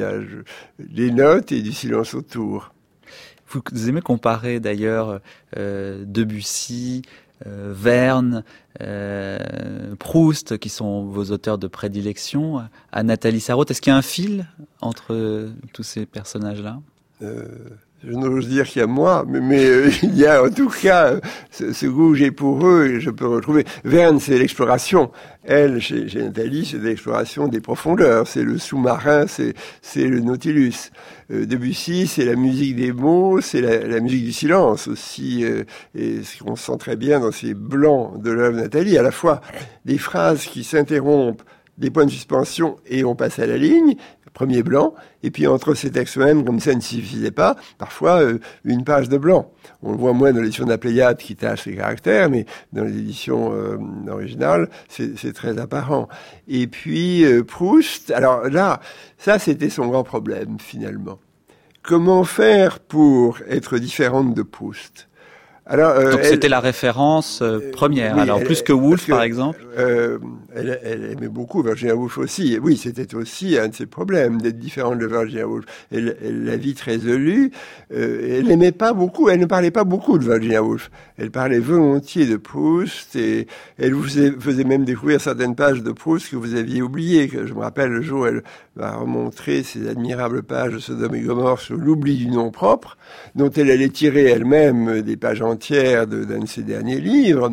des notes et du silence autour. Vous aimez comparer d'ailleurs Debussy, Verne, Proust, qui sont vos auteurs de prédilection, à Nathalie Sarraute. Est-ce qu'il y a un fil entre tous ces personnages-là? Je n'ose dire qu'il y a moi, mais il y a en tout cas ce goût que j'ai pour eux et je peux retrouver. Verne, c'est l'exploration. Elle, chez Nathalie, c'est l'exploration des profondeurs. C'est le sous-marin, c'est le Nautilus. Debussy, c'est la musique des mots, c'est la musique du silence aussi. Et ce qu'on sent très bien dans ces blancs de l'œuvre de Nathalie, à la fois des phrases qui s'interrompent, des points de suspension et on passe à la ligne, premier blanc, et puis entre ces textes mêmes, comme ça ne suffisait pas, parfois une page de blanc. On le voit moins dans l'édition de la Pléiade qui tâche les caractères, mais dans les éditions originales, c'est très apparent. Et puis Proust, alors là, ça c'était son grand problème finalement. Comment faire pour être différente de Proust? Alors, donc c'était la référence première, oui, alors plus que Woolf par exemple. elle aimait beaucoup Virginia Woolf aussi. Oui, c'était aussi un de ses problèmes, d'être différente de Virginia Woolf. Elle la vit très résolue. Elle n'aimait pas beaucoup, elle ne parlait pas beaucoup de Virginia Woolf. Elle parlait volontiers de Proust et elle vous faisait même découvrir certaines pages de Proust que vous aviez oubliées. Je me rappelle le jour où elle m'a remontré ces admirables pages de Sodome et Gomorrhe sur l'oubli du nom propre, dont elle allait tirer elle-même des pages entières d'un de ses derniers livres.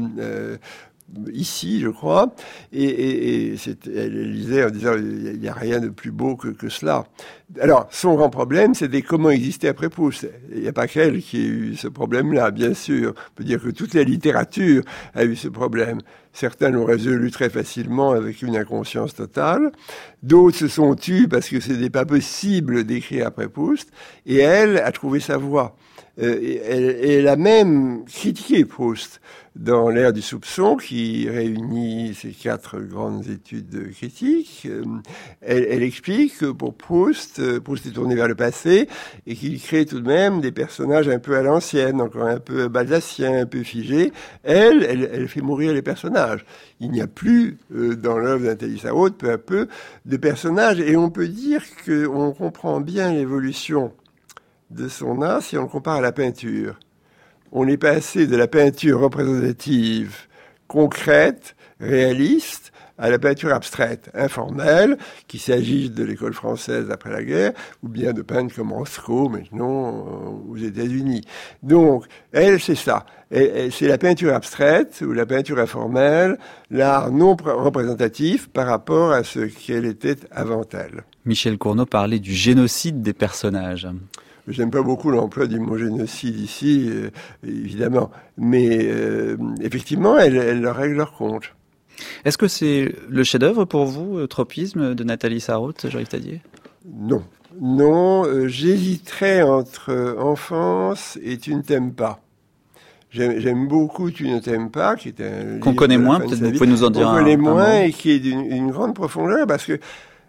Ici, je crois, et elle lisait en disant il n'y a rien de plus beau que cela. Alors, son grand problème, c'était comment exister après Proust. Il n'y a pas qu'elle qui ait eu ce problème-là, bien sûr. On peut dire que toute la littérature a eu ce problème. Certains l'ont résolu très facilement avec une inconscience totale. D'autres se sont tus parce que ce n'était pas possible d'écrire après Proust. Et elle a trouvé sa voie. Elle a même critiqué Proust dans l'ère du soupçon qui réunit ces 4 grandes études critiques. Elle explique que pour Proust est tourné vers le passé et qu'il crée tout de même des personnages un peu à l'ancienne, encore un peu balzaciens, un peu figés. Elle fait mourir les personnages. Il n'y a plus dans l'œuvre d'Nathalie Sarraute, peu à peu, de personnages, et on peut dire qu'on comprend bien l'évolution de son art si on le compare à la peinture. On est passé de la peinture représentative, concrète, réaliste, à la peinture abstraite, informelle, qu'il s'agisse de l'école française après la guerre, ou bien de peintres comme Roscoe, maintenant, aux États-Unis. Donc, elle, c'est ça. C'est la peinture abstraite, ou la peinture informelle, l'art non représentatif par rapport à ce qu'elle était avant elle. Michel Cournot parlait du génocide des personnages. J'aime pas beaucoup l'emploi du mot génocide ici, évidemment. Mais effectivement, elle règle leur compte. Est-ce que c'est le chef-d'œuvre pour vous, Tropisme, de Nathalie Sarraute, Jean-Yves Tadier ? Non. Non, j'hésiterais entre Enfance et Tu ne t'aimes pas. J'aime beaucoup Tu ne t'aimes pas, qui est un qu'on connaît moins, peut-être vous pouvez nous en dire un mot. On connaît moins et qui est d'une grande profondeur, parce que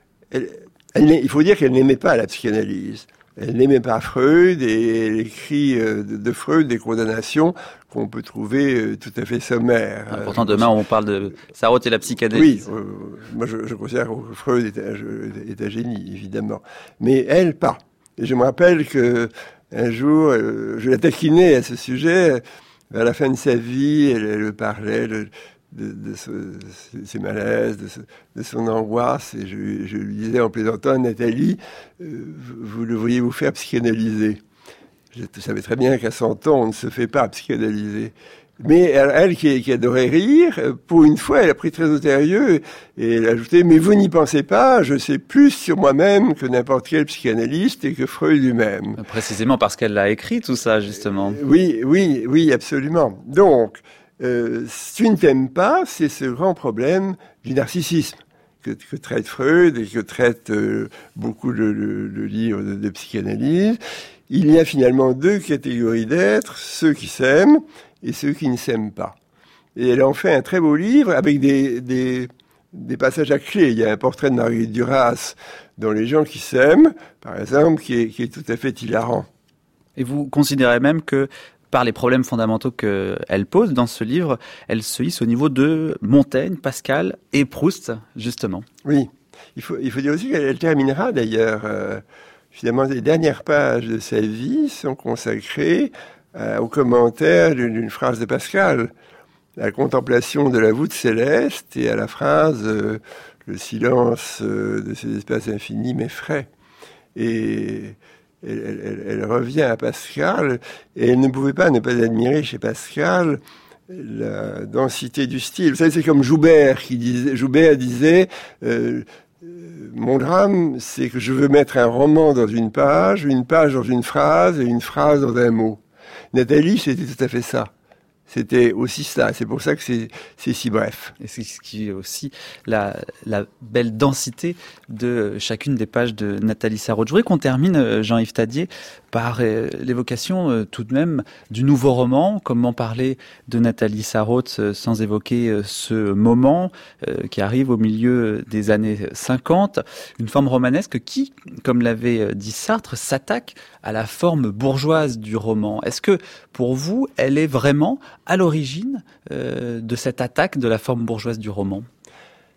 il faut dire qu'elle n'aimait pas la psychanalyse. Elle n'aimait pas Freud et elle écrit de Freud des condamnations qu'on peut trouver tout à fait sommaires. Pourtant, demain, on parle de Sarraute et la psychanalyse. Oui, moi je considère que Freud est un génie, évidemment. Mais elle, pas. Et je me rappelle que un jour, je la taquinais à ce sujet. À la fin de sa vie, elle parlait de ses malaises, de son angoisse, et je lui disais en plaisantant, Nathalie, vous devriez vous faire psychanalyser. Je savais très bien qu'à 100 ans, on ne se fait pas psychanalyser. Mais elle qui adorait rire, pour une fois, elle a pris très au sérieux, et elle a ajouté, mais vous n'y pensez pas, je sais plus sur moi-même que n'importe quel psychanalyste et que Freud lui-même. Précisément parce qu'elle l'a écrit, tout ça, justement. Oui, absolument. Donc, Tu ne t'aimes pas, c'est ce grand problème du narcissisme que traite Freud et que traite beaucoup de livres de psychanalyse. Il y a finalement 2 catégories d'êtres, ceux qui s'aiment et ceux qui ne s'aiment pas. Et elle en fait un très beau livre avec des passages à clé. Il y a un portrait de Marguerite Duras dans Les gens qui s'aiment, par exemple, qui est tout à fait hilarant. Et vous considérez même que par les problèmes fondamentaux qu'elle pose dans ce livre, elle se hisse au niveau de Montaigne, Pascal et Proust, justement. Oui, il faut dire aussi qu'elle terminera d'ailleurs. Finalement, les dernières pages de sa vie sont consacrées au commentaire d'une phrase de Pascal, la contemplation de la voûte céleste, et à la phrase le silence de ces espaces infinis m'effraie. Et elle revient à Pascal, et elle ne pouvait pas ne pas admirer chez Pascal la densité du style. Vous savez, c'est comme Joubert disait mon drame, c'est que je veux mettre un roman dans une page dans une phrase, et une phrase dans un mot. Nathalie, c'était tout à fait ça. C'était aussi ça. C'est pour ça que c'est si bref. Et c'est ce qui est aussi la belle densité de chacune des pages de Nathalie Sarraute. Je voudrais qu'on termine, Jean-Yves Tadier, par l'évocation tout de même du nouveau roman. Comment parler de Nathalie Sarraute sans évoquer ce moment qui arrive au milieu des années 50. Une forme romanesque qui, comme l'avait dit Sartre, s'attaque à la forme bourgeoise du roman. Est-ce que, pour vous, elle est vraiment à l'origine de cette attaque de la forme bourgeoise du roman ?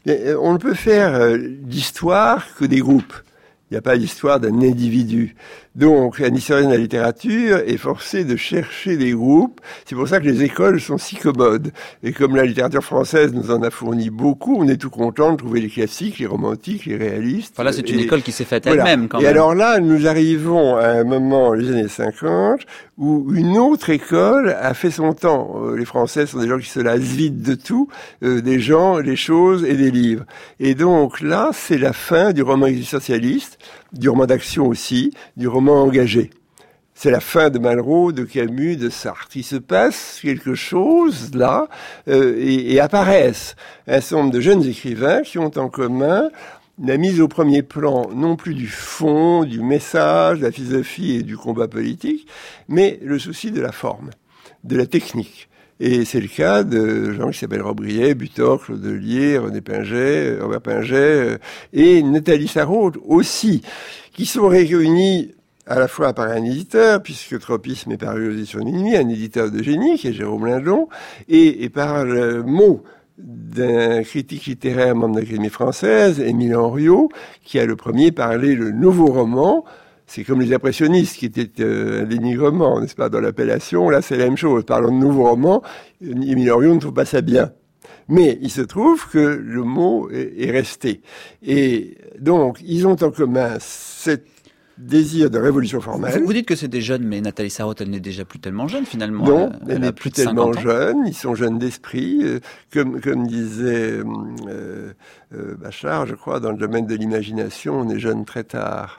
On ne peut faire d'histoire que des groupes. Il n'y a pas l'histoire d'un individu. Donc, un historien de la littérature est forcé de chercher des groupes. C'est pour ça que les écoles sont si commodes. Et comme la littérature française nous en a fourni beaucoup, on est tout content de trouver les classiques, les romantiques, les réalistes. Voilà, c'est une école qui s'est faite voilà. elle-même, quand même. Et alors là, nous arrivons à un moment, les années 50, où une autre école a fait son temps. Les Français sont des gens qui se lassent vite de tout, des gens, des choses et des livres. Et donc là, c'est la fin du roman existentialiste, du roman d'action aussi, du roman engagé. C'est la fin de Malraux, de Camus, de Sartre. Il se passe quelque chose là, et apparaissent un certain nombre de jeunes écrivains qui ont en commun la mise au premier plan, non plus du fond, du message, de la philosophie et du combat politique, mais le souci de la forme, de la technique. Et c'est le cas de gens qui s'appellent Robbe-Grillet, Butor, Claude Delier, René Pinget, Robert Pinget, et Nathalie Sarraute aussi, qui sont réunis à la fois par un éditeur, puisque Tropisme est paru aux éditions de Minuit, un éditeur de génie, qui est Jérôme Lindon, et par le mot d'un critique littéraire membre de l'Académie française, Émile Henriot, qui a le premier parlé le nouveau roman. C'est comme les impressionnistes qui étaient un dénigrement, n'est-ce pas, dans l'appellation. Là, c'est la même chose. Parlons de nouveau roman. Émile Henriot ne trouve pas ça bien. Mais il se trouve que le mot est resté. Et donc, ils ont en commun cette désir de révolution formelle. Vous dites que c'est des jeunes, mais Nathalie Sarraute, elle n'est déjà plus tellement jeune, finalement. Non, elle n'est plus tellement jeune. Ils sont jeunes d'esprit. Comme disait Bachar, je crois, dans le domaine de l'imagination, on est jeune très tard.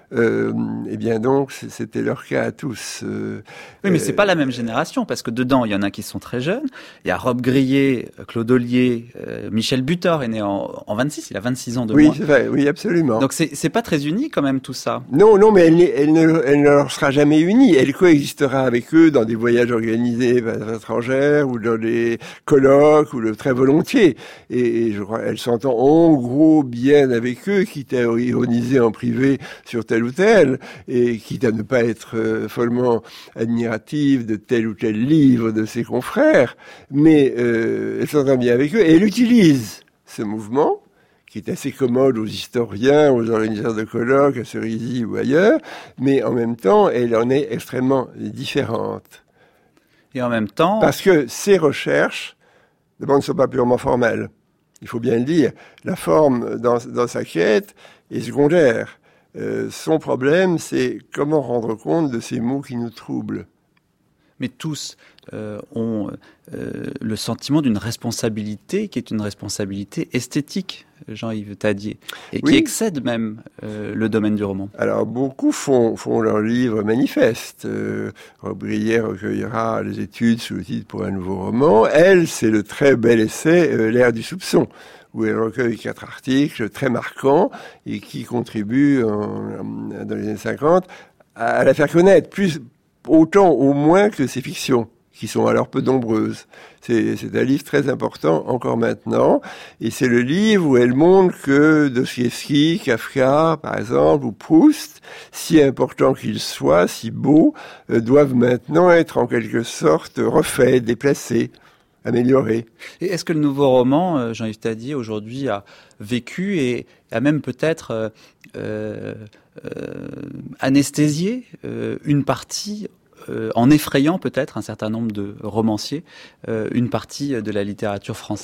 Eh bien donc, c'était leur cas à tous. Oui, mais c'est pas la même génération, parce que dedans, il y en a qui sont très jeunes. Il y a Robbe-Grillet, Claude Delier, Michel Butor est né en 26, il a 26 ans de moins. Oui, c'est vrai, oui, absolument. Donc c'est pas très uni quand même tout ça. Non, mais elle ne leur sera jamais unie. Elle coexistera avec eux dans des voyages organisés par les étrangères ou dans des colloques ou très volontiers. Et je crois, elle s'entend en gros bien avec eux, quitte à ironiser en privé sur tel ou tel, et quitte à ne pas être follement admirative de tel ou tel livre de ses confrères, mais elle s'entend bien avec eux, et elle utilise ce mouvement, qui est assez commode aux historiens, aux organisateurs de colloques, à Cerisy ou ailleurs, mais en même temps, elle en est extrêmement différente. Et en même temps... Parce que ses recherches, d'abord, ne sont pas purement formelles. Il faut bien le dire. La forme dans sa quête est secondaire. Son problème, c'est comment rendre compte de ces mots qui nous troublent. Mais tous ont le sentiment d'une responsabilité qui est une responsabilité esthétique, Jean-Yves Thadier, et qui excède même le domaine du roman. Alors, beaucoup font leur livre manifeste. Robbe-Grillet recueillera les études sous le titre pour un nouveau roman. Elle, c'est le très bel essai L'ère du soupçon, où elle recueille 4 articles très marquants et qui contribuent, dans les années 50, à la faire connaître, autant au moins que ses fictions, qui sont alors peu nombreuses. C'est un livre très important encore maintenant, et c'est le livre où elle montre que Dostoïevski, Kafka, par exemple, ou Proust, si importants qu'ils soient, si beaux, doivent maintenant être en quelque sorte refaits, déplacés, amélioré. Et est-ce que le nouveau roman, Jean-Yves Thadier, aujourd'hui, a vécu et a même peut-être anesthésié une partie, en effrayant peut-être un certain nombre de romanciers, une partie de la littérature française ?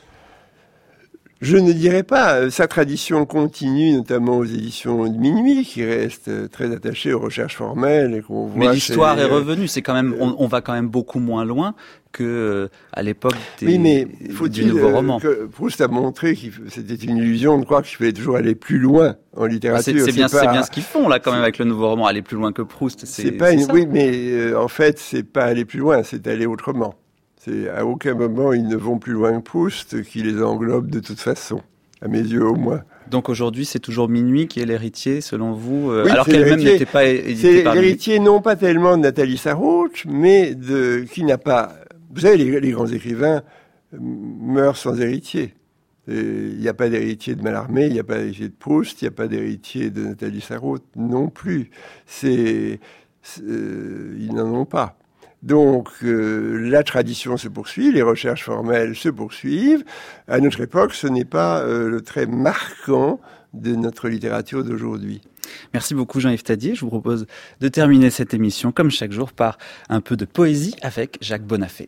Je ne dirais pas. Sa tradition continue, notamment aux éditions de Minuit, qui restent très attachées aux recherches formelles et qu'on voit. Mais l'histoire est revenue. C'est quand même, on va quand même beaucoup moins loin que à l'époque du nouveau roman. Que Proust a montré que c'était une illusion de croire qu'il fallait toujours aller plus loin en littérature. C'est bien ce qu'ils font là quand même avec le nouveau roman, aller plus loin que Proust. Oui, mais en fait, c'est pas aller plus loin, c'est aller autrement. À aucun moment, ils ne vont plus loin que Proust, qui les englobe de toute façon, à mes yeux au moins. Donc aujourd'hui, c'est toujours Minuit qui est l'héritier, selon vous, alors qu'elle-même n'était pas éditée par lui. C'est l'héritier non pas tellement de Nathalie Sarraute, mais qui n'a pas... Vous savez, les grands écrivains meurent sans héritier. Il n'y a pas d'héritier de Mallarmé, il n'y a pas d'héritier de Proust, il n'y a pas d'héritier de Nathalie Sarraute non plus. Ils n'en ont pas. Donc la tradition se poursuit, les recherches formelles se poursuivent. À notre époque, ce n'est pas le trait marquant de notre littérature d'aujourd'hui. Merci beaucoup Jean-Yves Tadier. Je vous propose de terminer cette émission, comme chaque jour, par un peu de poésie avec Jacques Bonafé.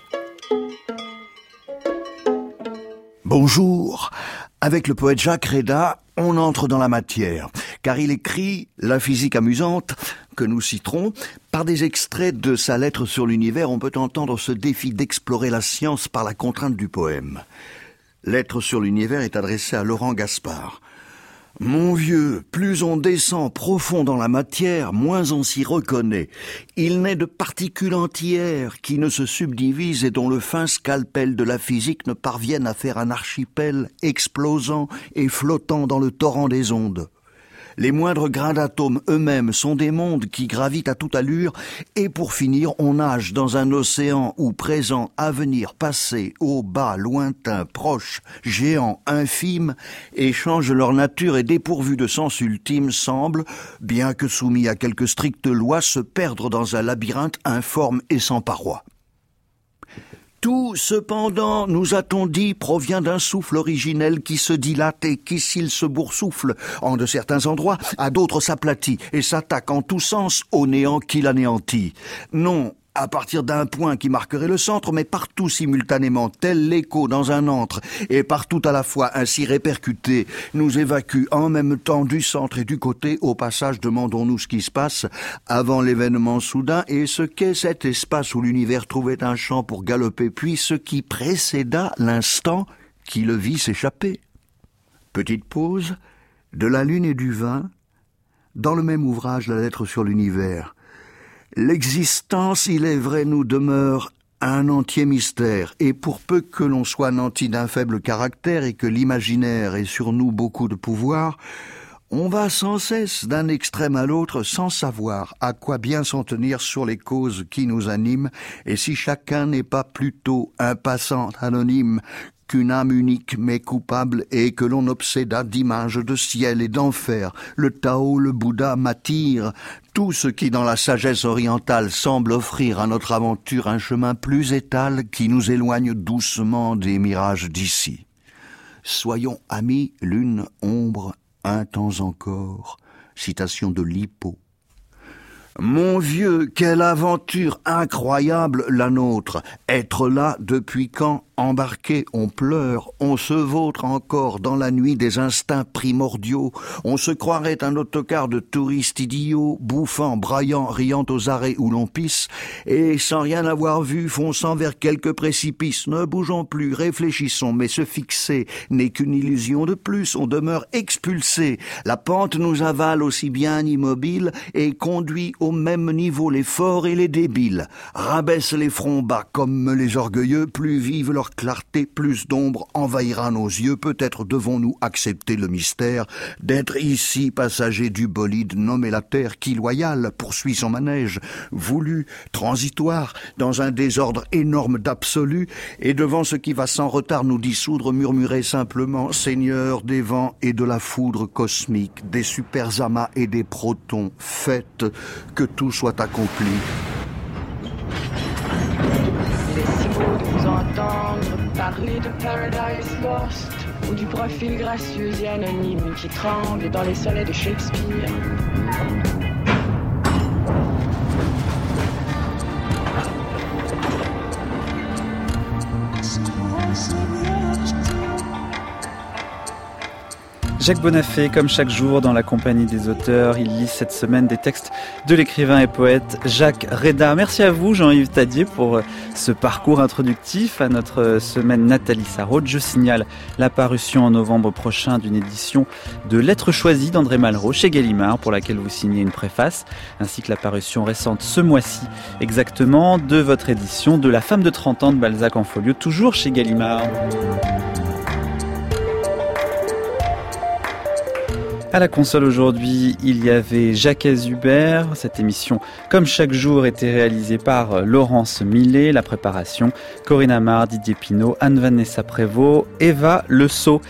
Bonjour. Avec le poète Jacques Reda, on entre dans la matière, car il écrit la physique amusante, que nous citerons. Par des extraits de sa lettre sur l'univers, on peut entendre ce défi d'explorer la science par la contrainte du poème. Lettre sur l'univers est adressée à Laurent Gaspard. Mon vieux, plus on descend profond dans la matière, moins on s'y reconnaît. Il naît de particules entières qui ne se subdivisent et dont le fin scalpel de la physique ne parvienne à faire un archipel explosant et flottant dans le torrent des ondes. Les moindres grains d'atomes eux-mêmes sont des mondes qui gravitent à toute allure, et pour finir, on nage dans un océan où présent, avenir, passé, haut, bas, lointain, proche, géant, infime, échangent leur nature et dépourvus de sens ultime semblent, bien que soumis à quelques strictes lois, se perdre dans un labyrinthe informe et sans parois. Tout, cependant, nous a-t-on dit, provient d'un souffle originel qui se dilate et qui, s'il se boursoufle en de certains endroits, à d'autres s'aplatit et s'attaque en tous sens au néant qui l'anéantit. Non, à partir d'un point qui marquerait le centre, mais partout simultanément, tel l'écho dans un antre, et partout à la fois ainsi répercuté, nous évacue en même temps du centre et du côté. Au passage, demandons-nous ce qui se passe avant l'événement soudain, et ce qu'est cet espace où l'univers trouvait un champ pour galoper, puis ce qui précéda l'instant qui le vit s'échapper. Petite pause, de la lune et du vin, dans le même ouvrage, la lettre sur l'univers. L'existence, il est vrai, nous demeure un entier mystère, et pour peu que l'on soit nanti d'un faible caractère et que l'imaginaire ait sur nous beaucoup de pouvoir, on va sans cesse d'un extrême à l'autre sans savoir à quoi bien s'en tenir sur les causes qui nous animent, et si chacun n'est pas plutôt un passant anonyme qu'une âme unique mais coupable, et que l'on obséda d'images de ciel et d'enfer. Le Tao, le Bouddha m'attire, tout ce qui dans la sagesse orientale semble offrir à notre aventure un chemin plus étal qui nous éloigne doucement des mirages d'ici. Soyons amis, lune, ombre, un temps encore. Citation de Lippo. Mon vieux, quelle aventure incroyable la nôtre. Être là depuis quand, embarqué, on pleure, on se vautre encore dans la nuit des instincts primordiaux. On se croirait un autocar de touristes idiots, bouffant, braillant, riant aux arrêts où l'on pisse, et sans rien avoir vu, fonçant vers quelques précipices. Ne bougeons plus, réfléchissons, mais se fixer n'est qu'une illusion de plus, on demeure expulsé. La pente nous avale aussi bien immobile et conduit au même niveau les forts et les débiles. Rabaisse les fronts bas comme les orgueilleux, plus vive leur clarté, plus d'ombre envahira nos yeux. Peut-être devons-nous accepter le mystère d'être ici passagers du bolide nommé la terre qui, loyale, poursuit son manège, voulu, transitoire, dans un désordre énorme d'absolu, et devant ce qui va sans retard nous dissoudre, murmurer simplement: Seigneur des vents et de la foudre cosmique, des superzamas et des protons, faites que tout soit accompli. Entendre parler de Paradise Lost ou du profil gracieux et anonyme qui tremble dans les sonnets de Shakespeare. Jacques Bonafé, comme chaque jour dans la compagnie des auteurs, il lit cette semaine des textes de l'écrivain et poète Jacques Reda. Merci à vous Jean-Yves Tadier pour ce parcours introductif à notre semaine Nathalie Sarraute. Je signale la parution en novembre prochain d'une édition de Lettres choisies d'André Malraux chez Gallimard, pour laquelle vous signez une préface, ainsi que la parution récente ce mois-ci exactement de votre édition de La femme de 30 ans de Balzac en folio, toujours chez Gallimard. À la console aujourd'hui, il y avait Jacques Hubert. Cette émission, comme chaque jour, était réalisée par Laurence Millet. La préparation, Corinne Amard, Didier Pinault, Anne-Vanessa Prévost, Eva Le Sceau.